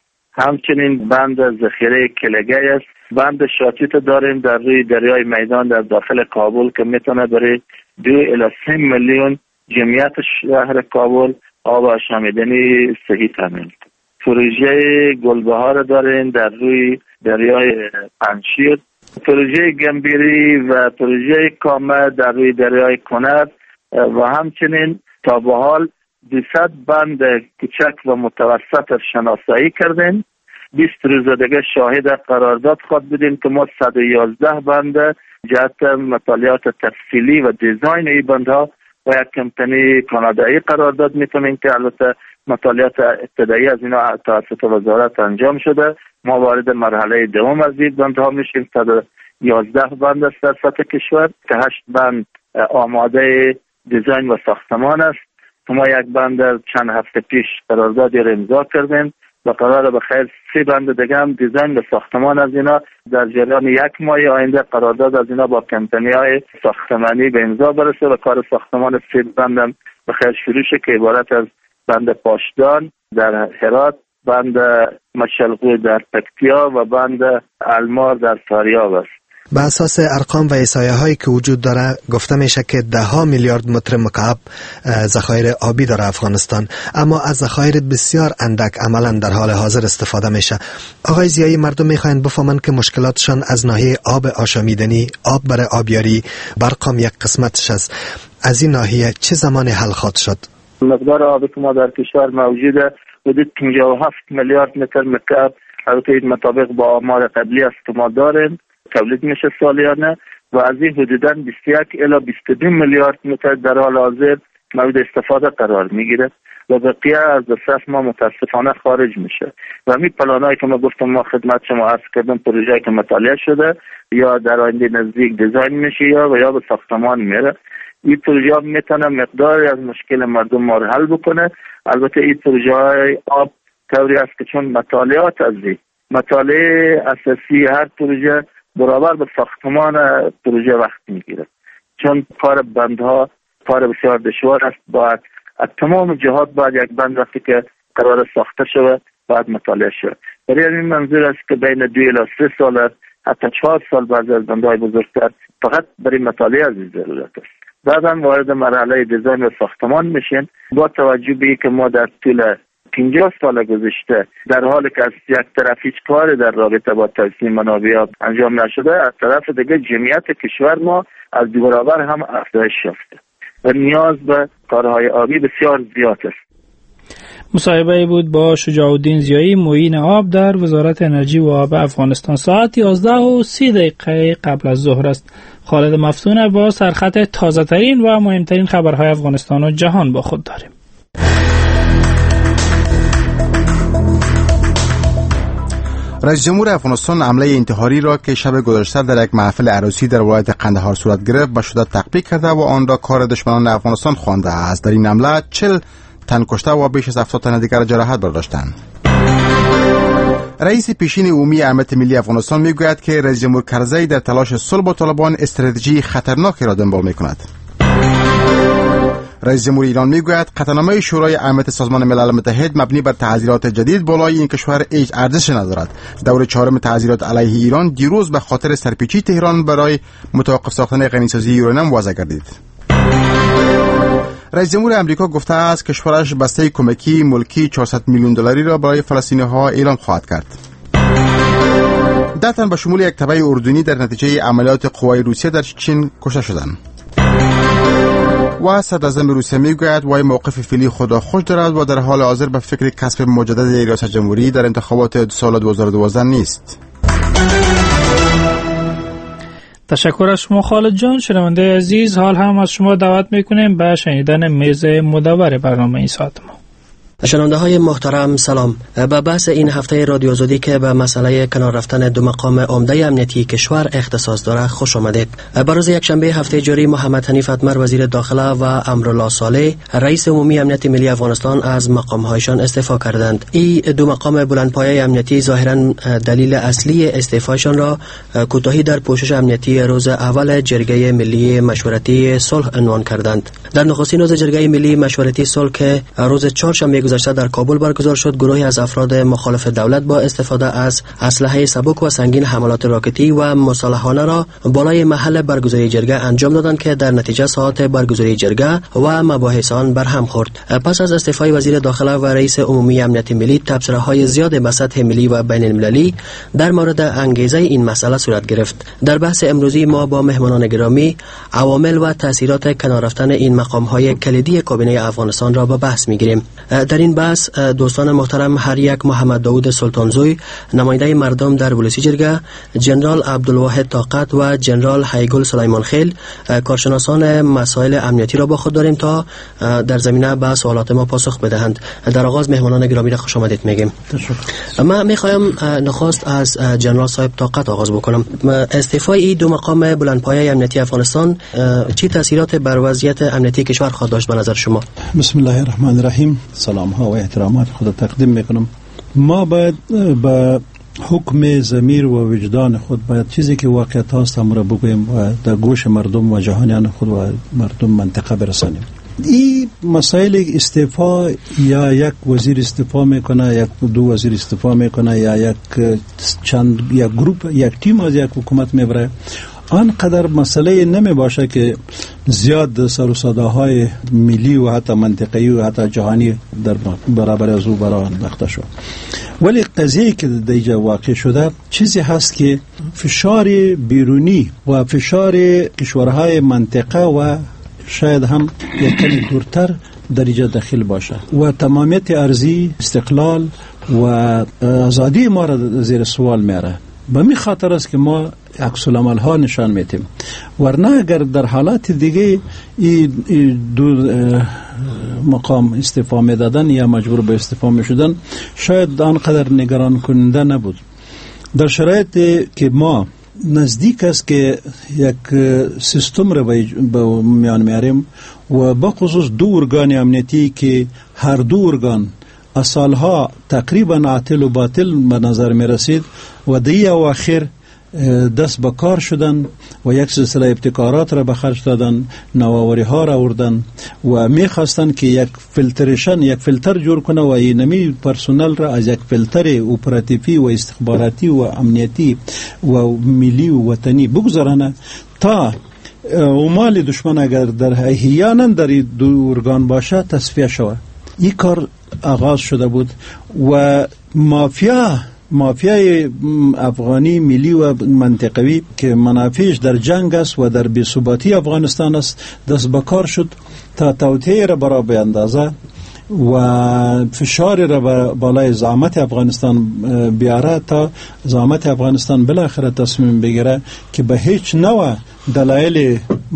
Speaker 5: همچنین بند ذخیره کلگی است. بند شاتیت داریم در روی دریای میدان در داخل کابل که میتونه برای 2 الی 3 میلیون جمعیت شهر کابل آب آشامیدنی صحیح تامین کنه. پروژه گلبهار داریم در روی دریای پنجشیر، پروژه گمبیری و پروژه کامه در روی دریای کنر و همچنین تا به حال 200 بند کوچک و متوسط شناسایی کردیم. 20 روز دیگه شاهد قرارداد خواهد بودیم که ما 111 بند جهت مطالعات تفصیلی و دیزاین این بندها و یک کمپانی کانادایی قرارداد میکنیم که البته مطالعات ابتدایی از اینا توسط وزارت انجام شده. ما وارد مرحله دوم از این بندها میشیم. 111 بند است در سطح کشور که 8 بند آماده دیزاین و ساختمان است. ما یک بند چند هفته پیش قراردادی را امضا کردیم و قرار به خیر 3 بند دیگه هم دیزاین و ساختمان از اینا در جریان 1 ماه آینده قرارداد از اینا با کمپانی‌های ساختمانی به امضا برسه و کار ساختمان 3 بند هم به خیر شروع شه که عبارت از بند پاشدان در هرات، بند مشلقو در پکتیا و بند المار در فاریاب است.
Speaker 12: به اساس ارقام و احصایه هایی که وجود داره گفته میشه که 10 میلیارد متر مکعب ذخایر آبی داره افغانستان، اما از ذخایر بسیار اندک عملا در حال حاضر استفاده میشه. آقای ضیایی، مردم میخواین بفهمن که مشکلاتشان از ناحیه آب آشامیدنی، آب برای آبیاری، برقم یک قسمتش است. از این ناحیه چه زمان حل خواهد شد؟
Speaker 5: مقدار آبی که ما در کشور موجوده حدود 57 میلیارد متر مکعب البته مطابق با آمار قبلی است که ما داریم تولید میشه سالیانه و از این حدوداً 21 الی 22 میلیارد متر در حال حاضر مورد استفاده قرار میگیره و بقیه از دسترس ما متاسفانه خارج میشه و همین پلانایی که ما گفتم ما خدمت شما عرض کردم پروژه‌ای که مطالعه شده یا در آینده نزدیک دیزاین میشه یا به ساختمان میره. این پروژه آب میتونه مقداری از مشکل مردم ما رو حل بکنه. البته این پروژه های آب طوری است که چون مطالعات از مطالعه اساسی هر پروژه برابر به ساختمان پروژه وقت میگیره، چون کار بندها کار بسیار دشوار است. باید از تمام جهات باید یک بند وقتی که قرار ساخته شود باید مطالعه شود. برای این منظور است که بین 2 الی 3 سال حتی 4 سال بعد از بندهای بزرگتر فقط برای مطالعه از این ضرورت است. بعداً وارد مرحله دیزاین و ساختمان میشین. با توجه به اینکه ما در طول 50 سال گذشته در حالی که از یک طرف هیچ کار در رابطه با تجزیه منابع آب انجام نشده، از طرف دیگه جمعیت کشور ما از 2 برابر هم افزایش یافته و نیاز به کارهای آبی بسیار زیاد است.
Speaker 1: مصاحبه بود با شجاع الدین ضیایی، معین آب در وزارت انرژی و آب افغانستان. ساعت 11:30 قبل از ظهر است. خالد مفتون با سرخط تازه ترین و مهمترین خبرهای افغانستان و جهان با خود داریم.
Speaker 3: رئیس جمهور افغانستان حمله انتحاری را که شب گذشته در یک محفل عروسی در ولایت قندهار صورت گرفت به شدت تقبیح کرده و آن را کار دشمنان افغانستان خوانده است. در این حمله 40 تن کشته و بیش از 70 تن دیگر جراحت برداشتند. رئیس پیشین عمومی امنیت ملی افغانستان میگوید که رئیس جمهور کرزی در تلاش صلح با طالبان استراتژی خطرناکی را دنبال میکند. رئیس جمهور ایران میگوید قطعنامه شورای امنیت سازمان ملل متحد مبنی بر تعزیرات جدید بالای این کشور هیچ ارزش ندارد. دور 4 تعزیرات علیه ایران دیروز به خاطر سرپیچی تهران برای متوقف ساختن غنیسازی یورانیم وضع گردید. رئیس جمهور امریکا گفته است کشورش بسته کمکی ملکی 400 میلیون دلاری را برای فلسطینی‌ها اعلام خواهد کرد. 10 تن به شمول یک تبع اردنی در نتیجه عملیات قوای روسیه در چین کشته شدند. و صدراعظم روسیه میگوید وای موقف فعلی خود را خوش دارد و در حال حاضر به فکر کسب مجدد ریاست جمهوری در انتخابات سال 2012 نیست.
Speaker 1: تشکر از شما خالد جان. شنونده عزیز، حال هم از شما دعوت میکنیم به شنیدن میز مدور برنامه این ساعت ما.
Speaker 13: شنونده های محترم سلام. به بحث این هفته رادیو آزادی که به مسئله کنار رفتن 2 مقام عمده امنیتی کشور اختصاص داره خوش آمدید. به روز یکشنبه هفته جاری محمد حنیف اتمر وزیر داخله و امرالله صالح رئیس عمومی امنیت ملی افغانستان از مقام‌هایشان استعفا کردند. این 2 مقام بلندپایه امنیتی ظاهرا دلیل اصلی استعفاشان را کوتاهی در پوشش امنیتی روز اول جرگه ملی مشورتی صلح عنوان کردند. در نخستین روز جرگه ملی مشورتی صلح که روز چهارشنبه گذشته در کابل برگزار شد، گروهی از افراد مخالف دولت با استفاده از اسلحه سبک و سنگین حملات راکتی و مسلحانه را بالای محل برگزاری جرگه انجام دادند که در نتیجه ساعات برگزاری جرگه و مباحث آن برهم خورد. پس از استعفای وزیر داخله و رئیس عمومی امنیت ملی، تبصره‌های زیاد به سطح ملی و بین المللی در مورد انگیزه این مسئله صورت گرفت. در بحث امروزی ما با مهمانان گرامی عوامل و تاثیرات کنار رفتن این مقام‌های کلیدی کابینه افغانستان را به بحث می‌گیریم. در این بحث دوستان محترم هر یک محمد داود سلطانزوی نماینده مردم در ولسی جرگه، جنرال عبدالواحد طاقت و جنرال حیگل سلیمان خیل کارشناسان مسائل امنیتی را با خود داریم تا در زمینه به سوالات ما پاسخ بدهند. در آغاز مهمانان گرامی را خوش آمدید میگیم. من میخوایم نخست از جنرال صاحب طاقت آغاز بکنم. استعفای این 2 مقام بلندپایه امنیتی افغانستان چه تاثیرات بر وضعیت امنیتی کشور خواهد داشت به نظر شما؟
Speaker 8: بسم الله الرحمن الرحیم. سلام ها و احترامات خود تقدیم میکنم. ما باید با حکم ضمیر و وجدان خود باید چیزی که واقعیت هاست هم را بگوییم و در گوش مردم و جهانیان خود و مردم منطقه برسانیم. این مسائل استعفا یا یک وزیر استعفا میکنه، یک 2 وزیر استعفا میکنه یا یک گروپ یک تیم از یک حکومت میبره، آنقدر مسئله نمی باشه که زیاد سر و صداهای ملی و حتی منطقه‌ای و حتی جهانی در برابر از او برآورده شد. ولی قضیه که در اینجا واقع شده چیزی هست که فشار بیرونی و فشار کشورهای منطقه و شاید هم یک کمی دورتر در اینجا داخل باشه و تمامیت ارضی، استقلال و آزادی ما را زیر سوال میاره. به می خاطر است که ما عکس العمل ها نشان میتیم، ورنه اگر در حالات دیگه این 2 مقام استعفا میدادن یا مجبور به استعفا میشدن شاید آنقدر نگران کننده نبود. در شرایطی که ما نزدیک است که یک سیستم را به میان میاریم و به خصوص 2 ارگان امنیتی که هر 2 ارگان از سالها تقریبا عاطل و باطل به نظر می رسید و دی اواخر دست به کار شدن و یک سلسله ابتکارات را به خرج دادن، نوآوری ها را آوردن و می خواستن که یک فیلتر جور کنه و اینمی پرسونل را از یک فیلتر اپراتیفی و استخباراتی و امنیتی و ملی و وطنی بگذارنه تا اعمال دشمن اگر در احیانا در 2 ارگان باشه تصفیه شود. این کار آغاز شده بود و مافیای افغانی ملی و منطقوی که منافعش در جنگ است و در بی‌ثباتی افغانستان است دست به کار شد تا توطئه را برای بیاندازه و فشار را بالای زعامت افغانستان بیاره تا زعامت افغانستان بالاخره تصمیم بگیره که به هیچ نوع دلایل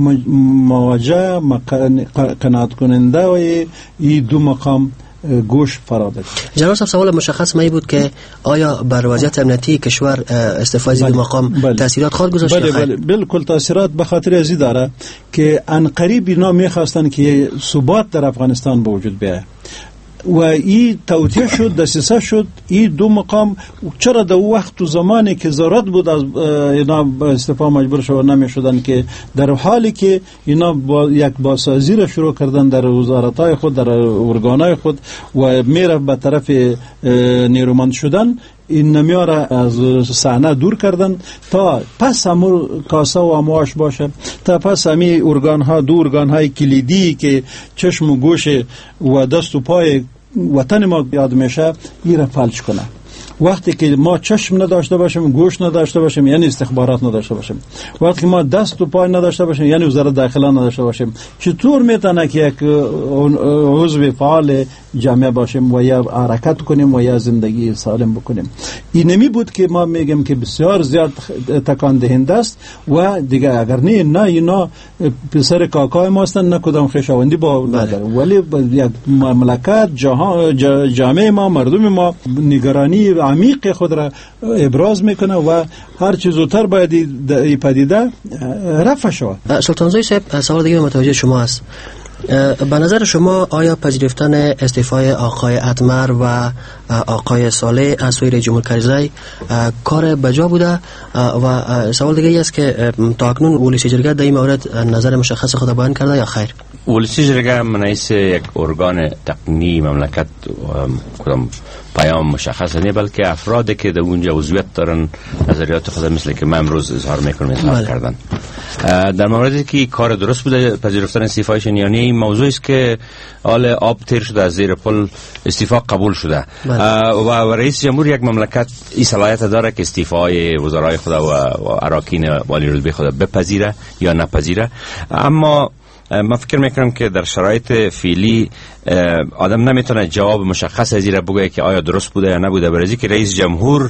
Speaker 8: مواجه قناعت کننده و این 2 مقام گوش فرا بده.
Speaker 13: جناب صاحب سوال مشخص می بود که آیا بر وضعیت امنیتی کشور استعفای 2 مقام تاثیرات خواهد گذاشت؟
Speaker 8: بله بالکل تاثیرات به خاطر ازی داره که عنقریب اینا میخواستن که ثبات در افغانستان به وجود بیاید و این توطئه شد، دسیسه شد. این 2 مقام چرا در وقت و زمانی که ضرورت بود از اینا استعفا مجبور شدن نمی شدن که در حالی که اینا با یک بازسازی را شروع کردن در وزارت‌های خود، در ارگان‌های خود و میره به طرف نیرومند شدن، این نمیاره از صحنه دور کردن تا پس همون کاسه و امواش باشه، تا پس همی ارگان‌ها 2 ارگان‌های کلیدی که چشم و گوش و دست و پای وطن ما یاد میشه این را فلج کنه. وقتی که ما چشم نداشته باشیم، گوش نداشته باشیم، یعنی استخبارات نداشته باشیم. وقتی که ما دست و پای نداشته باشیم، یعنی وزارت داخله نداشته باشیم، چطور میتونه که یک عضو فعال جامعه باشیم و یا حرکت کنیم و یا زندگی سالم بکنیم؟ این نمی بود که ما میگم که بسیار زیاد تکان دهنده است و دیگه اگر نه اینا پسر کاکای ما هستند، نه کدام خویشاوندی با نداره، ولی یک مملکت جامعه ما، مردم ما نگرانی عمیق خود را ابراز میکنه و هر چیز زودتر باید این پدیده رفع شود.
Speaker 13: سلطانزوی صاحب سوال دیگه متوجه شما است. به نظر شما آیا پذیرفتن استعفای آقای اتمر و آقای صالح از سوی رئیس جمهور کرزی کار بجا بوده؟ و سوال دیگه است که تا اکنون ولسی جرگه در این مورد نظر مشخص خود بیان کرده یا خیر؟
Speaker 9: ولسی جرگه منعیس یک ارگان تقنی مملکت کدام پیام مشخص نه، بلکه افرادی که در اونجا عضویت دارن نظریات خود مثل که من امروز اظهار میکنم اظهار کردن. در موردی که کار درست بوده پذیرفتن استعفایشون، یعنی این موضوعی است که حال آب تیر شده از زیر پل، استعفا قبول شده و رئیس جمهور یک مملکت این صلاحیت داره که استعفای وزرای خود و اراکین والی رتبه خود بپذیره یا نپذیره. اما من فکر میکنم که در شرایط فعلی آدم نمیتونه جواب مشخص از این بگه که آیا درست بوده یا نبوده، برای که رئیس جمهور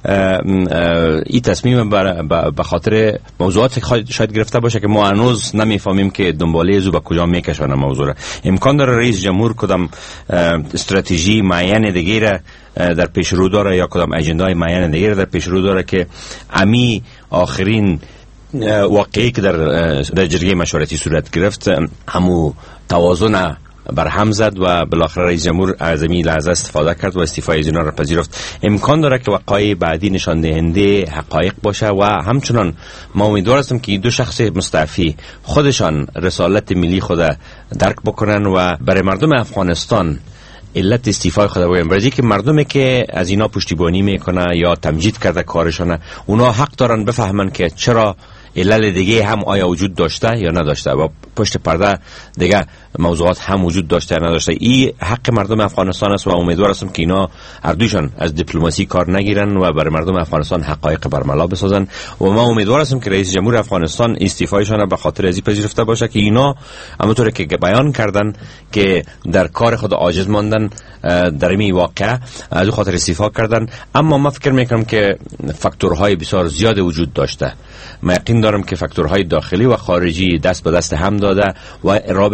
Speaker 9: این تصمیم به خاطر موضوعات شاید گرفته باشه که ما هنوز نمیفهمیم که دنباله زو به کجا میکشونه موضوع را. امکان داره رئیس جمهور کدام استراتژی معین دیگه را در پیش رو داره یا کدام اجندای معین دیگه را در پیش رو داره که امی آخرین واقعی که در جرگه مشورتی صورت گرفت همو توازن برهم زد و بالاخره رئیس جمهور از این لحظه استفاده کرد و استعفای از اینا را پذیرفت. امکان داره که وقایع بعدی نشان دهنده حقایق باشه و همچنان ما امیدوار هستم که این 2 شخص مستعفی خودشان رسالت ملی خود درک بکنن و برای مردم افغانستان علت استعفای خود بگم، برای که مردمی که از اینا پشتیبانی میکنه یا تمجید کرده کارشانه، اونا حق دارن بفهمن که چرا علل دیگه هم آیا وجود داشته یا نداشته و پشت پرده دیگه موضوعات هم وجود داشته یا نداشته. این حق مردم افغانستان است و امیدوار هستم که اینا هر دویشان از دیپلماسی کار نگیرن و برای مردم افغانستان حقایق برملا بسازن و ما امیدوار هستم که رئیس جمهور افغانستان استعفایشان را به خاطر ازی پذیرفته باشه که اینا همونطوری که بیان کردن که در کار خود عاجز ماندن در این واقعه از خاطر استعفا کردن. اما من فکر میکنم که فاکتورهای بسیار زیاد وجود داشته. من یقین دارم که فاکتورهای داخلی و خارجی دست به دست هم داده و رابطه رئیس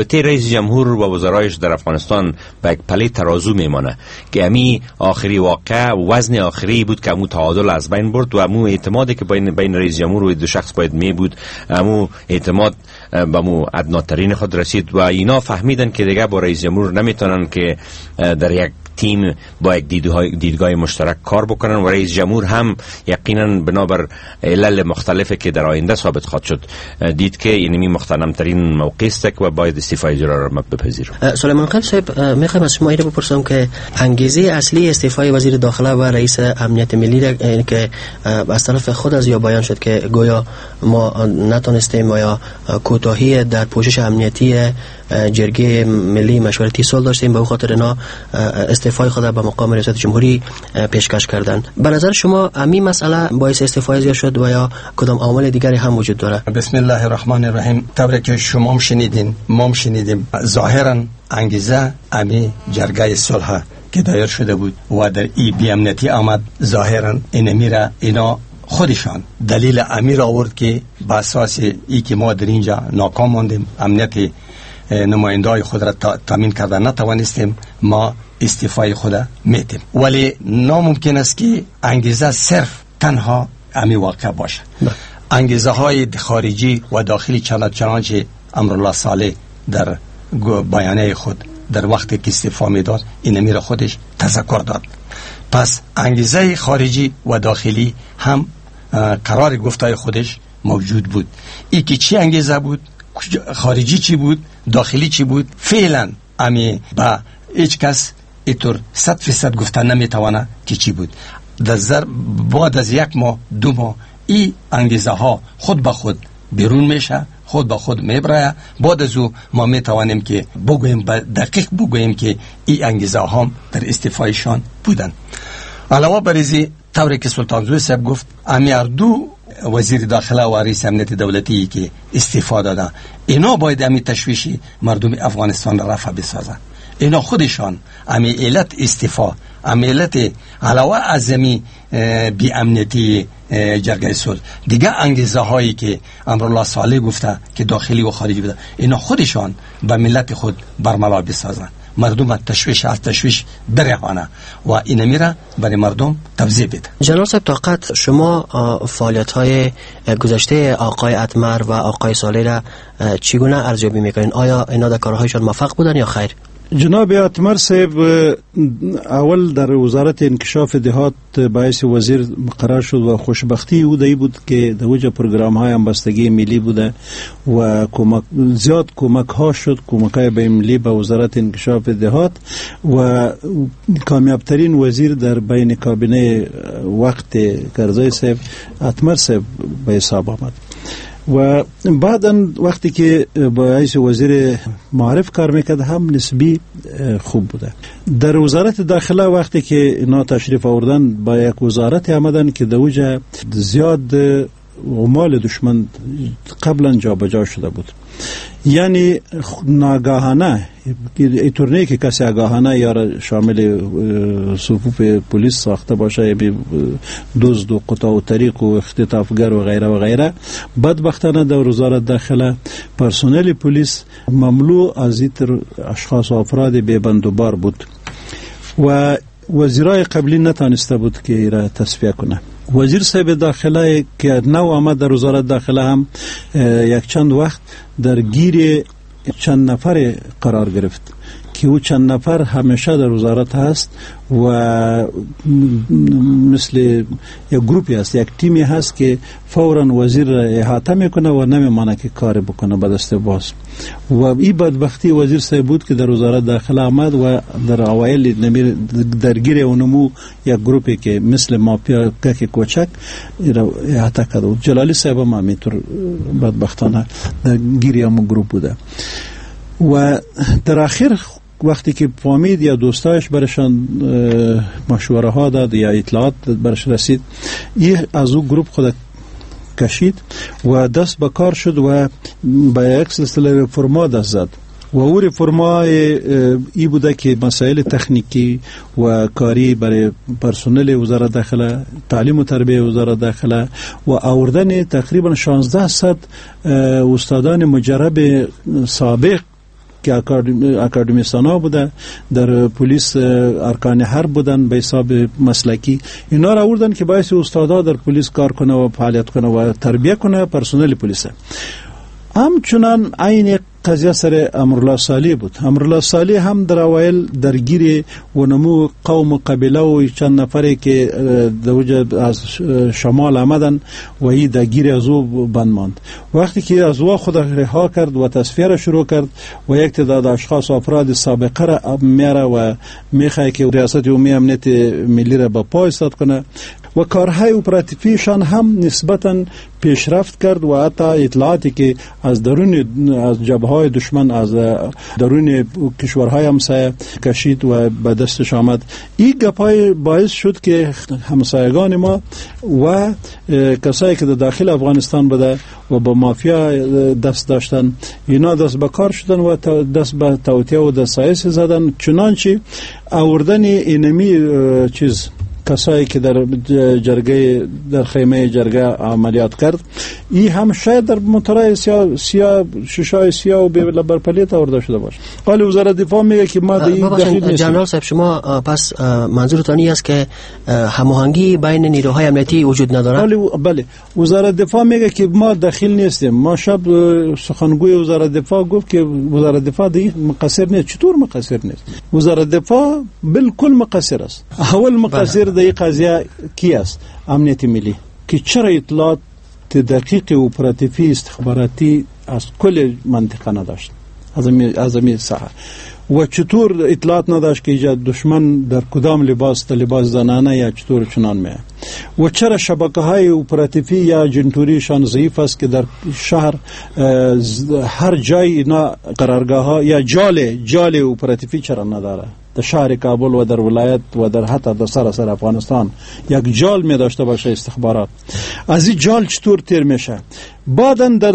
Speaker 9: جمهور و وزرایش در افغانستان به یک پله ترازو میمانه که امی آخری واقع وزن آخری بود که امو تعادل از بین برد و امو اعتمادی که بین رئیس جمهور و دو شخص باید می بود، امو اعتماد به مو ادناترین خود رسید و اینا فهمیدن که دیگه با رئیس جمهور نمیتونن که در یک تیم با یک دیدگاه مشترک کار بکنن و رئیس جمهور هم یقینا بنابر علل مختلفه که در آینده ثابت خواهد شد دید که اینمی محترم ترین موقع است که باید استعفای جلال را بپذیرد.
Speaker 13: سلیمان قلب صاحب، میخوام از شما اینو بپرسم که انگیزه اصلی استعفای وزیر داخله و رئیس امنیت ملی که از طرف خود از یا بیان شد که گویا ما نتونستیم یا کوتاهی در پوشش امنیتی جرگه ملی مشورتی صلح داشتیم، به خاطر اینا استعفای خود به مقام ریاست جمهوری پیشکش کردند. به نظر شما امی مسئله باعث استعفای زیاد شد و یا کدام عوامل دیگری هم وجود داره؟
Speaker 14: بسم الله الرحمن الرحیم. طوری که شما شنیدین ما شنیدیم، ظاهرا انگیزه امی جرگه صلح که دایر شده بود و در ای بی امنیتی آمد، ظاهرا اینا خودشان دلیل امیر آورد که با اساس ای که ما در اینجا ناکام ماندیم، امنیت نمایندای خود را تامین کرده نتوانستیم، ما استعفای خود میتیم. ولی ناممکن است که انگیزه صرف تنها امی واقع باشه. انگیزه های خارجی و داخلی چنانچه امرالله صالح در بیانیه خود در وقتی که استعفا میداد این امیر خودش تذکر داد. پس انگیزه خارجی و داخلی هم قرار گفتای خودش موجود بود. ای که چی انگیزه بود، خارجی چی بود، داخلی چی بود، فعلا امی با هیچ کس اینطور 100% گفتن نمیتوانه که چی بود. بعد از یک ماه دو ماه این انگیزه ها خود به خود بیرون میشه، خود به خود میبره. بعد از او ما میتوانیم که بگوییم، دقیق بگوییم که این انگیزه ها در استعفایشان بودن. علاوه بر ازی طوری که سلطان زوی صاحب گفت، امی اردو وزیر داخله و رئیس امنیت دولتی که استعفا داده، اینا باید امی تشویشی مردم افغانستان را رفع بسازن. اینا خودشان امی علت استعفا، امی علت علاوه از امی بی امنیتی جرگه صلح، دیگه انگیزه هایی که امرالله صالح گفته که داخلی و خارجی بوده، اینا خودشان به ملت خود برملا بسازن، مردم از تشویش برهانه و این میره برای مردم توضیح بده.
Speaker 13: جناب صاحب طاقت، شما فعالیت های گذشته آقای اتمر و آقای صالح را چگونه ارزیابی میکنین؟ آیا اینا در کارهایشان موفق بودن یا خیر؟
Speaker 8: جناب اتمر صاحب اول در وزارت انکشاف دهات باعث وزیر مقرر شد و خوشبختی او دی بود که در وجه پروگرام های همبستگی ملی بوده و زیاد کمک ها شد، کمک های به ملی به وزارت انکشاف دهات و کامیابترین وزیر در بین کابینه وقت کرزی صاحب اتمر صاحب به حساب آمد. و بعداً وقتی که با رئیس وزیر معرف کار میکرد هم نسبی خوب بوده. در وزارت داخله وقتی که اینا تشریف آوردن با یک وزارت آمدن که دوجه زیاد عمال دشمن قبلا جابجا شده بود، یعنی ناگاهانه ایتورنی که کسی آگاهانه یا شامل صفوف پلیس ساخته باشه یا دزد و قطاع و طریق و اختطافگر و غیره و غیره، بدبختانه در وزارت داخله پرسنل پلیس مملو از این اشخاص و افراد بی‌بندوبار بود و وزیرای قبلی نتانسته بود که ایره تصفیه کنه. وزیر صاحب داخله که نو آمد در وزارت داخله هم یک چند وقت در گیر چند نفر قرار گرفت که او چند نفر همیشه در وزارت هست و مثل یک گروپی هست، یک تیمی هست که فوراً وزیر را احاطه میکنه و نمیمانه که کار بکنه به دست باز. و این بدبختی وزیر صاحب بود که در وزارت داخله آمد و در اوایل درگیر اونمو یک گروپی که مثل مافیا که کوچک احاطه کرده. جلالی صاحب هم همینطور بدبختانه درگیر همون گروپ بوده و در آخر وقتی که فامید یا دوستایش برشان مشوره ها داد یا اطلاعات برش رسید، این از او گروپ خود کشید و دست به کار شد و به یک سلسله رفرما دست زد و او رفرما ای بوده که مسائل تکنیکی و کاری برای پرسنل وزارت داخله، تعلیم و تربیه وزارت داخله و آوردن تقریبا 1600 استادان مجرب سابق که اکادمیستان ها بوده، در پلیس ارکان حرب بودن به حساب مسلکی. اینا را آوردن که باعث استادا در پلیس کار کنه و فعالیت کنه و تربیت کنه پرسنل پلیس. همچنان عین قضیه سر امرالله صالح بود. امرالله صالح هم در اوایل درگیر و نمو قوم و قبیله و چند نفری که از شمال آمدن و ای درگیر از او بند ماند. وقتی که از او خود رها کرد و تصفیه را شروع کرد و یک تعداد اشخاص و افراد سابقه را میاره و میخواه که ریاست عمومی امنیت ملی را به پا ایستاد کنه و کارهای اپراتیفیشان هم نسبتاً پیشرفت کرد و حتی اطلاعاتی که از درون از جبهه‌های دشمن از درون کشورهای همسایه کشید و به دستش آمد. این گپای باعث شد که همسایگان ما و کسایی که در داخل افغانستان بوده و با مافیا دست داشتن اینا دست به کار شدن و دست به توطئه و دستایش زدن، چنانچه آوردن اینمی چیز کسایی که در جرگه در خیمه جرگه عملیات کرد، این هم شاید در مطالعه ششای سیاه و برپلیت آورده شده باشه. حالا وزارت دفاع میگه که ما دخیل نیستیم.
Speaker 13: جنرال صاحب شما پس منظورتون این است که هماهنگی بین نیروهای امنیتی وجود نداره؟
Speaker 8: بله، وزارت دفاع میگه که ما دخیل نیستیم. ما شب سخنگوی وزارت دفاع گفت که وزارت دفاع دیگه مقصر نیست. چطور مقصر نیست؟ وزارت دفاع بالکل مقصر است. اول مقصر در این قضیه کی است؟ امنیت ملی، که چرا اطلاعات دقیق و اپراتیفی استخباراتی از کل منطقه نداشت از این ساحه و چطور اطلاعات نداشت که ایجاد دشمن در کدام لباس زنانه یا چطور چنان میه و چرا شبکه های اپراتیفی یا جنتوریشان ضعیف است که در شهر هر جای اینا قرارگاه ها یا جال اپراتیفی چرا نداره؟ در شهر کابل و در ولایت و در حتی در سراسر افغانستان یک جال می داشته باشه استخبارات. از این جال چطور تیر میشه؟ بعدن در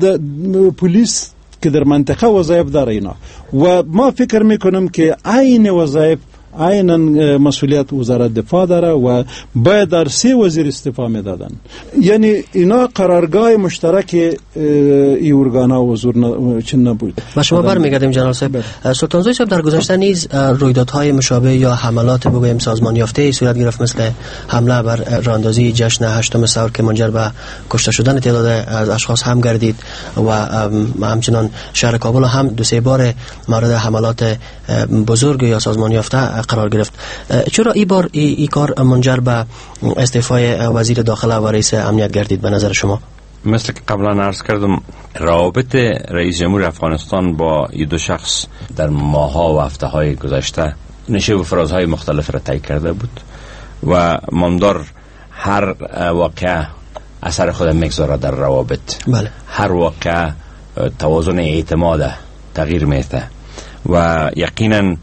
Speaker 8: پلیس که در منطقه وظایف داره اینا و ما فکر میکنم که عین وظایف عین مسئولیت وزارت دفاع داره و باید در 3 وزیر استعفا میدادن. یعنی اینا قرارگاه مشترک ای ارگانا و حضور چین نبود.
Speaker 13: با شما برمیگردیم جنرال صاحب. سلطانزوی صاحب در گذشته نیز رویدادهای مشابه یا حملات بگویم سازمان یافته صورت گرفت، مثل حمله بر راهاندازی جشن 8 ثور که منجر به کشته شدن تعداد از اشخاص هم گردید و همچنان شهر کابل هم 2-3 بار مورد حملات بزرگ یا سازمان یافته قرار گرفت. چرا این بار این کار منجر به استعفای وزیر داخله و رئیس امنیت گردید به نظر شما؟
Speaker 9: مثل که قبلا عرض کردم، روابط رئیس جمهور افغانستان با این دو شخص در ماه‌ها و هفته‌های گذشته نشو و فرازهای مختلف را طی کرده بود و مامدار هر واقعه اثر خود میگذاره در روابط.
Speaker 13: بله.
Speaker 9: هر واقعه توازن اعتماد تغییر میده و یقینا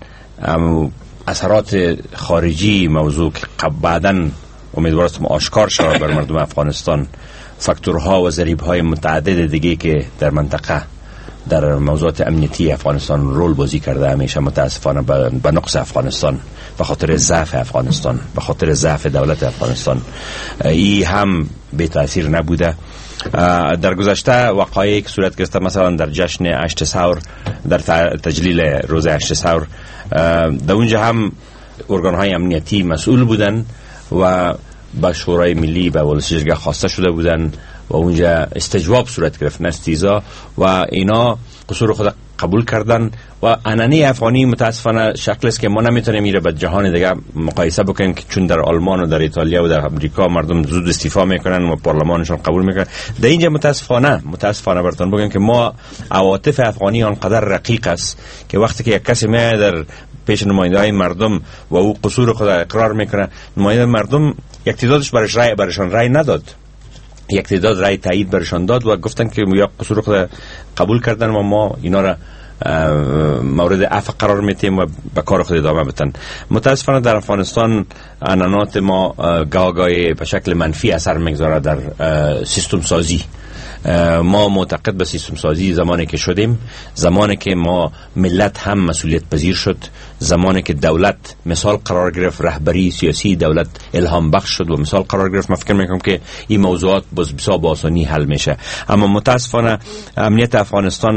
Speaker 9: اثرات خارجی موضوع که بعداً امیدوارم آشکار شود بر مردم افغانستان، فاکتورها و ضریب‌های متعدد دیگه که در منطقه در موضوعات امنیتی افغانستان رول بازی کرده همیشه متاسفانه به نقص افغانستان، به خاطر ضعف افغانستان، به خاطر ضعف دولت افغانستان این هم بی تاثیر نبوده. در گذشته وقایعی که صورت گرفته، مثلا در جشن 8 ثور، در تجلیل روز 8 ثور، در اونجا هم ارگان‌های امنیتی مسئول بودن و با شورای ملی و ولسی جرگه خواسته شده بودن و اونجا استجواب صورت گرفت، استیضا، و اینا قصور خود قبول کردن و عنعنه افغانی متاسفانه شکل است که ما نمیتونیم میره به جهان دیگه مقایسه بکنیم، که چون در آلمان و در ایتالیا و در امریکا مردم زود استعفا میکنن و پارلمانشون قبول میکنن، در اینجا متاسفانه براتون بگم که ما عواطف افغانی آنقدر رقیق است که وقتی که یک کسی میاد در پیش نماینده‌های مردم و او قصور خود اقرار میکنه، نماینده مردم یک تعدادش برشان رای نداد، یک تعداد رای تایید برشان داد و گفتن که یا قصور خود قبول کردن و ما اینا را مورد عفو قرار میتیم و به کار خود ادامه بدن. متاسفانه در افغانستان عنعنات ما گاهی به شکل منفی اثر میگذاره در سیستم سازی. ما معتقد به سیستم سازی زمانی که شدیم، زمانی که ما ملت هم مسئولیت پذیر شد، زمانی که دولت مثال قرار گرفت، رهبری سیاسی دولت الهام بخش شد و مثال قرار گرفت، من فکر میکنم که این موضوعات بسیار با آسانی حل میشه. اما متاسفانه امنیت افغانستان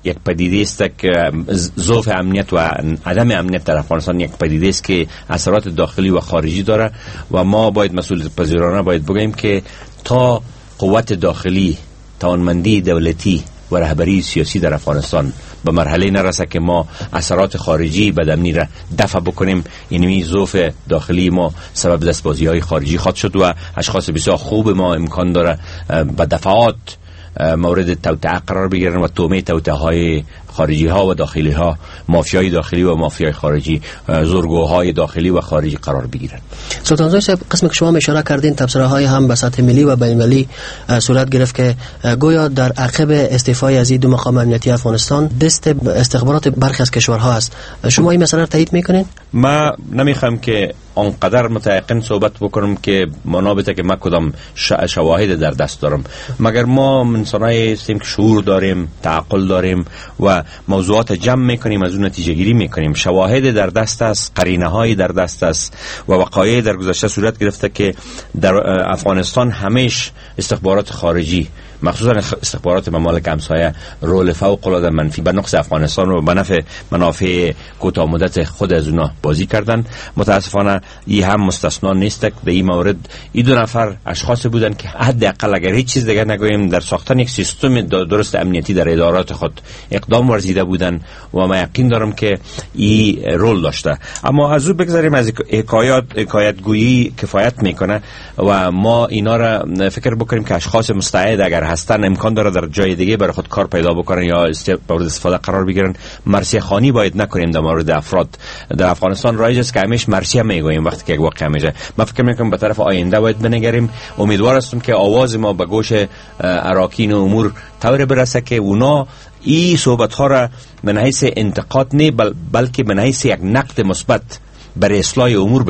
Speaker 9: یک پدیده است که ضعف امنیت و عدم امنیت در افغانستان یک پدیده است که اثرات داخلی و خارجی داره و ما باید مسئولیت پذیرانه باید بگیم که تا قوت داخلی، توانمندی دولتی و رهبری سیاسی در افغانستان به مرحله نرسه که ما اثرات خارجی بدامنی را دفع بکنیم، یعنی ضعف داخلی ما سبب دستبازی های خارجی خواهد شد و اشخاص بسیار خوب ما امکان داره به دفعات مورد توطئه قرار بگیرن و تومه توطئه های خارجی ها و داخلی ها، مافیای داخلی و مافیای خارجی، زورگوهای داخلی و خارجی قرار بگیرن.
Speaker 13: سلطان صاحب، قسمی که شما اشاره کردین تبصره های هم به سطح ملی و بین المللی صورت گرفت که گویا در عقب استعفای از این دو مقام امنیتی افغانستان دست استخبارات برخی از کشورها است. شما این مسئله را تایید میکنین؟
Speaker 9: ما نمیخوام که آنقدر متيقن صحبت بکنم که منابطه که ما کدام شواهد در دست دارم، مگر ما انسانایی هستیم که شعور داریم، تعقل داریم و موضوعات جمع میکنیم، از اون نتیجه گیری میکنیم. شواهد در دست است، قرینه های در دست است و وقایع در گذشته صورت گرفته که در افغانستان همیشه استخبارات خارجی، مخصوصا استخبارات ممالک همسایه، رول فوق العاده منفی به نقص افغانستان و به نفع منافع کوتاه مدت خود از اونا بازی کردن. متاسفانه این هم مستثنا نیست. در این مورد این دو نفر اشخاص بودن که حداقل اگر هیچ چیز دیگه نگویم در ساختن یک سیستم درست امنیتی در ادارات خود اقدام ورزیده بودن و ما یقین دارم که این رول داشته. اما از او بگذاریم، از حکایت گویی کفایت میکنه و ما اینا را فکر بکنیم که اشخاص مستعد اگر هستن امکان داره در جای دیگه برای خود کار پیدا بکنن یا مورد استفاده قرار بگیرن. مرسی خانی باید نکنیم در مورد افراد. در افغانستان رایج است که همیشه مرسی میگوییم وقتی که یک واقعه میشه. من فکر میکنم به طرف آینده باید بنگریم. امیدوار هستم که آواز ما به گوش اراکین امور طور برسه که اونا این صحبت ها را به حیث انتقاد نه بلکه به حیث یک نقد مثبت برای اصلاح امور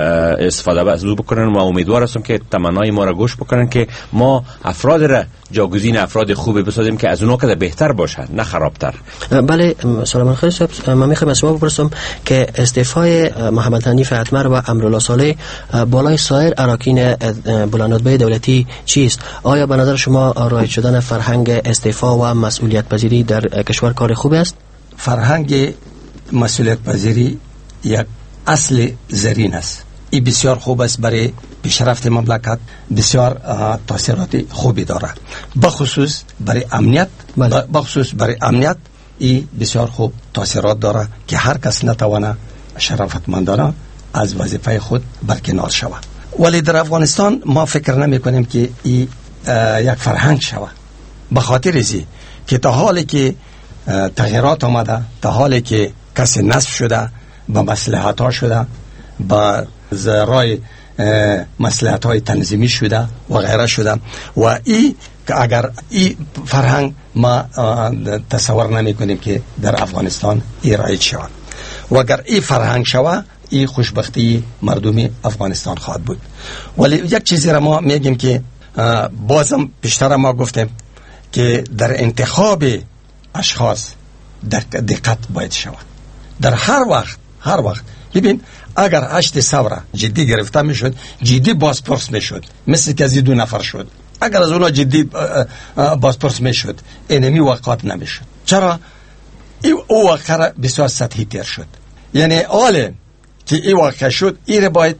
Speaker 9: استفاده بکنن و امیدوار هستم که تمنای ما را گوش بکنن که ما افراد را جاگزین افراد خوبی بسازیم که از اونها که بهتر باشن نه خرابتر.
Speaker 13: بله سلام خیر صاحب، من میخوام از شما بپرسم که استعفای محمد حنیف اتمر و امرالله صالح بالای سایر اراکین بلندرتبه دولتی چیست؟ آیا به نظر شما رایج شدن فرهنگ استعفا و مسئولیت پذیری در کشور کار خوبی است؟
Speaker 14: فرهنگ مسئولیت پذیری یک اصل زرین است. این بسیار خوب است برای پیشرفت مملکت، بسیار تاثیرات خوبی داره، بخصوص برای امنیت این بسیار خوب تاثیرات داره که هر کس نتوانه شرافتمندانه از وظیفه خود برکنار شود. ولی در افغانستان ما فکر نمی کنیم که این یک فرهنگ شود، به خاطر ازی که تا حالی که تغییرات آمده، تا حالی که کسی نصب شده، با مصلحت ها شده، با رای مصلحت های تنظیمی شده و غیره شده و اگر این فرهنگ ما تصور نمی کنیم که در افغانستان این رایج شود و اگر این فرهنگ شود این خوشبختی مردمی افغانستان خواهد بود. ولی یک چیزی را ما میگیم که بازم پیشتر ما گفتیم که در انتخاب اشخاص دقت باید شود. در هر وقت ببین اگر 8 ثوره جدی گرفته میشد، جدی بازپرس میشد، مثل که از دو نفر شد. اگر از اونا جدی بازپرس میشد اینمی واقعات نمیشد. چرا؟ او واقعه بسیار سطحی تر شد. یعنی آله که این واقعه شد، این باید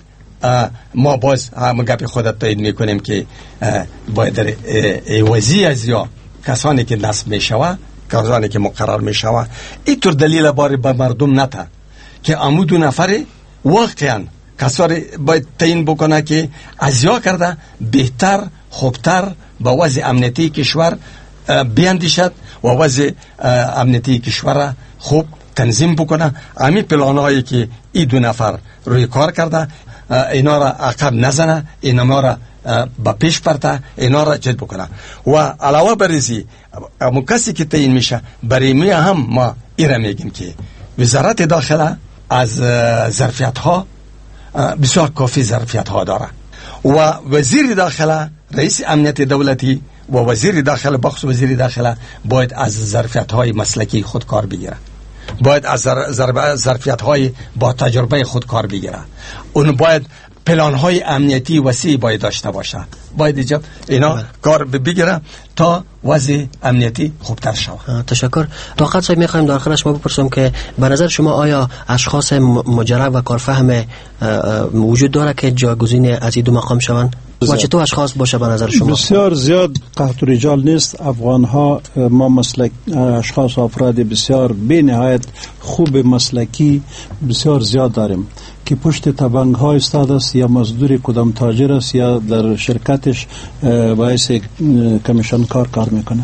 Speaker 14: ما باز هم گپ خودت تایید میکنیم که باید در عوضی از یا کسانی که نصب میشوه، کارزانی که مقرر میشوه، این طور دلیل باری به مردم نته که امو دو نفر واقعا کسانی باید تعیین بکنه که ازیا کرده بهتر خوبتر با وضع امنیتی کشور بیاندیشد و وضع امنیتی کشور خوب تنظیم بکنه. امی پلانهایی که این دو نفر روی کار کرده اینا را عقب نزنه، اینا را با پیش برده، اینا را جد بکنه و علاوه برزی امو کسی که تعیین میشه برای می هم ما ایره میگیم که وزارت داخله از ظرفیت ها بسیار کافی ظرفیت ها داره و وزیر داخله، رئیس امنیت دولتی و وزیر داخله، بخصوص وزیر داخله باید از ظرفیت های مسلکی خود کار بگیره، باید از ظرفیت های با تجربه خود کار بگیره. اون باید پلان‌های امنیتی وسیع باید داشته باشه. باید اینا کار بگیره تا وضع امنیتی خوبتر شود.
Speaker 13: تشکر. طاقت صاحب میخوایم در آخرش شما بپرسم که به نظر شما آیا اشخاص مجرب و کارفهم وجود داره که جایگزین از این دو مقام شوند و چطور اشخاص باشه به نظر شما؟
Speaker 8: بسیار زیاد قحط و رجال نیست. افغان ها ما مسلک اشخاص افراد بسیار بی نهایت خوب مسلکی بسیار زیاد داریم که پشت تبنگ ها استاد است یا مزدور کدام تاجر است یا در شرکتش باعث کمیشن کار میکنه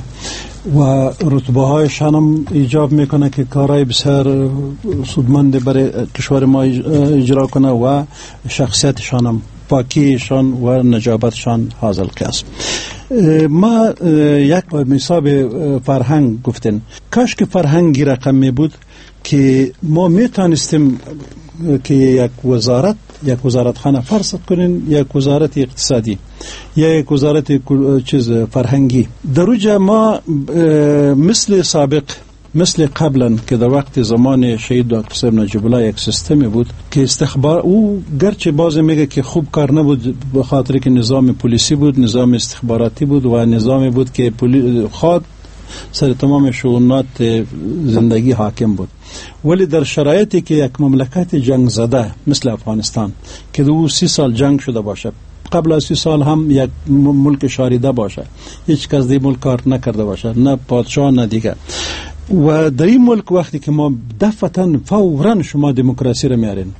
Speaker 8: و رتبه هایشان هم ایجاب میکنه که کارهای بسیار سودمند برای کشور ما اجرا کنه و شخصیتشان هم پاکیشان و نجابتشان حاصل است. ما یک مثال فرهنگ گفتن، کاش که فرهنگی رقم می بود که ما میتونستیم که یک وزارت خانه فرض کنین، یک وزارت اقتصادی یا یک وزارت فرهنگی در اوجا ما مثل سابق مثل قبلا که در وقت زمان شهید دکتر صاحب نجیب الله یک سیستمی بود که استخبار او گرچه باز میگه که خوب کار نبود به خاطر که نظام پلیسی بود، نظام استخباراتی بود و نظامی بود که خود سر تمام شؤونات زندگی حاکم بود، ولی در شرایطی که یک مملکت جنگ زده مثل افغانستان که دو 30 سال جنگ شده باشه، قبل از 30 سال هم یک ملک شاریده باشه، هیچ کس دی ملک کار نکرده باشه، نه پادشاه نه دیگه، و در این ملک وقتی که ما دفعتاً فوراً شما دموکراسی را میارین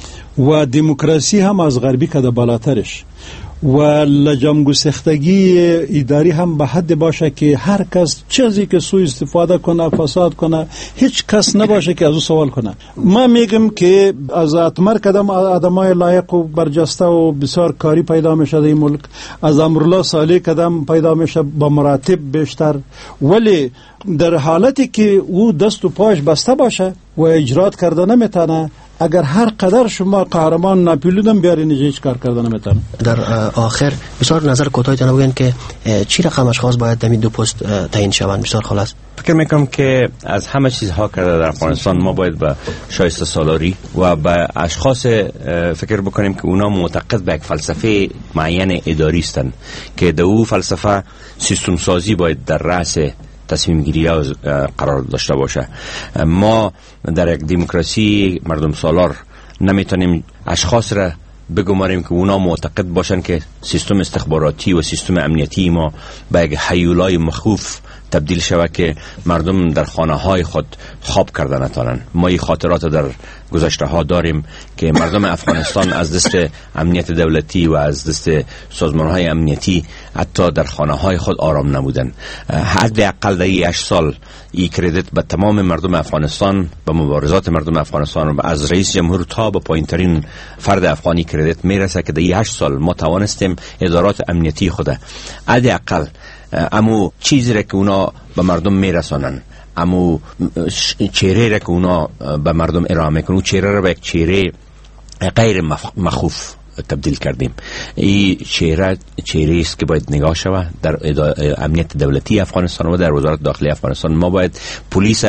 Speaker 8: و دموکراسی هم از غربی که بالاترش و لجام گسختگی اداری هم به حد باشه که هر کس چیزی که سوء استفاده کنه، فساد کنه، هیچ کس نباشه که از او سوال کنه. ما میگم که از اتمر کدام آدمای لایق و برجسته و بسیار کاری پیدا میشه در این ملک، از امرالله صالح کدام پیدا میشه با مراتب بیشتر، ولی در حالتی که او دست و پاش بسته باشه و اجرات کرده نمیتونه، اگر هر قدر شما قهرمان ناپلیون بیارین هیچ کار کردن نمیتونه.
Speaker 13: در آخر بسیار نظر کوتاهتون بگین که چی رقم اشخاص باید در این دو پست تعیین شوند؟ بسیار خلاص.
Speaker 9: فکر میکنم که از همه چیزها کرده در افغانستان ما باید به شایسته سالاری و به اشخاص فکر بکنیم که اونا معتقد به یک فلسفه معین اداری هستند که در او فلسفه سیستم سازی باید در رأس تصمیم گیری قرار داشته باشه. ما در یک دموکراسی مردم سالار نمیتونیم اشخاص را بگماریم که اونا معتقد باشن که سیستم استخباراتی و سیستم امنیتی ما به یک هیولای مخوف تبدیل شود که مردم در خانه های خود خواب کرده نتانن. ما این خاطرات در گذشته ها داریم که مردم افغانستان از دست امنیت دولتی و از دست سازمان های امنیتی حتی در خانه های خود آرام نبودن. حداقل در 8 سال این کردیت به تمام مردم افغانستان، به مبارزات مردم افغانستان و از رئیس جمهور تا به پایینترین فرد افغانی کردیت میرسه که در 8 سال ما توانستیم ادارات امنیتی خود حداقل امو چیزی را که اونا به مردم میرسانن، امو چهره را که اونا به مردم ارائه میکنن، چهره را به یک چهره غیر مخوف تبدیل کردیم. این چهره است که باید نگاه شود در امنیت دولتی افغانستان و در وزارت داخلی افغانستان. ما باید پلیس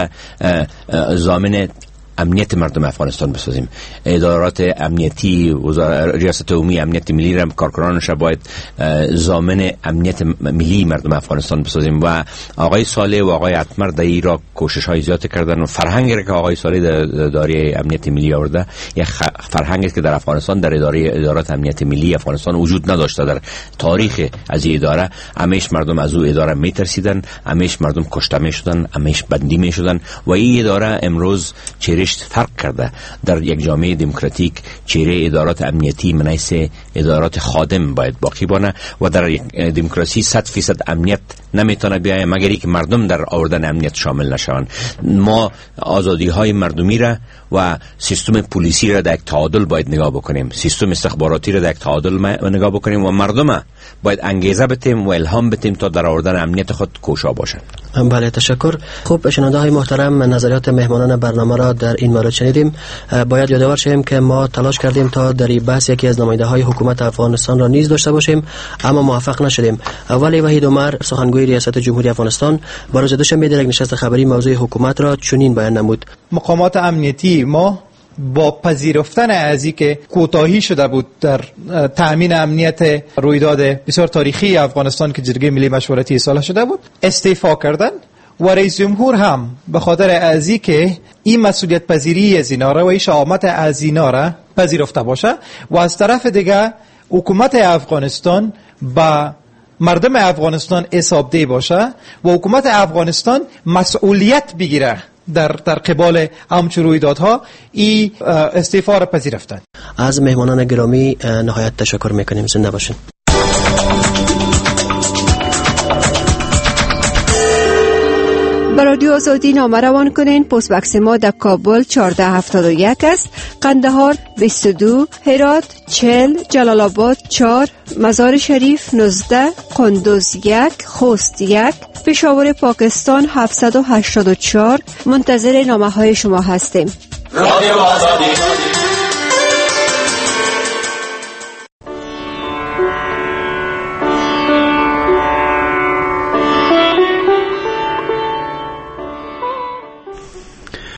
Speaker 9: ضامن امنیت مردم افغانستان بسازیم. ادارات امنیتی، ریاست عمومی امنیت ملی را کارکنانش باید ضامن امنیت ملی مردم افغانستان بسازیم و آقای صالح و آقای اتمر در این را کوشش های زیاد کردن و فرهنگی که آقای صالح در اداره امنیت ملی آورده یک فرهنگی است که در افغانستان در ادارات امنیت ملی افغانستان وجود نداشته. در تاریخ از این اداره همیشه مردم از او اداره میترسیدن، همیشه مردم کشته میشدن، همیشه بندی میشدن و این اداره امروز چهرهش فرق کرده. در یک جامعه دموکراتیک چهره ادارات امنیتی منیس ادارات خادم باید باقی بانه و در یک دموکراسی 100% امنیت نمیتونه بیاید مگر اینکه مردم در آوردن امنیت شامل نشوند. ما آزادی های مردمی را و سیستم پلیسی را در یک تعادل باید نگاه بکنیم، سیستم استخباراتی را در یک تعادل نگاه بکنیم و مردم باید انگیزه بتیم و الهام بتیم تا در آوردن امنیت خود کوشا باشند.
Speaker 13: بله، تشکر. خوب، شنونده های محترم، نظریات مهمانان برنامه را در این مورد شنیدیم. باید یادآور شویم که ما تلاش کردیم تا در این بحث یکی از نماینده های حکومت افغانستان را نیز داشته باشیم اما موفق نشدیم. ولی وحید عمر، سخنگوی ریاست جمهوری افغانستان، با روز دوشنبه در یک نشست خبری موضوع حکومت را چنین بیان نمود:
Speaker 15: مقامات امنیتی ما با پذیرفتن از که کوتاهی شده بود در تأمین امنیت رویداد بسیار تاریخی افغانستان که جرگه ملی مشورتی اصلاح شده بود استعفا کردن و رئیس جمهور هم به خاطر از که این مسئولیت پذیری از اینا را و این شهامت از اینا را پذیرفته باشه و از طرف دیگه حکومت افغانستان با مردم افغانستان حسابده باشه و حکومت افغانستان مسئولیت بگیره در قبال همچون رویدادها این استعفا را پذیرفتند.
Speaker 13: از مهمانان گرامی نهایت تشکر میکنیم. زنده باشین.
Speaker 16: به رادیو آزادی نامه روان کنین. پست بکس ما در کابل 1471 است، قندهار 22، هرات 40، جلال آباد 4، مزار شریف 19، قندوز 1، خوست 1، پشاور پاکستان 784. منتظر نامه های شما هستیم. رادیو آزادی.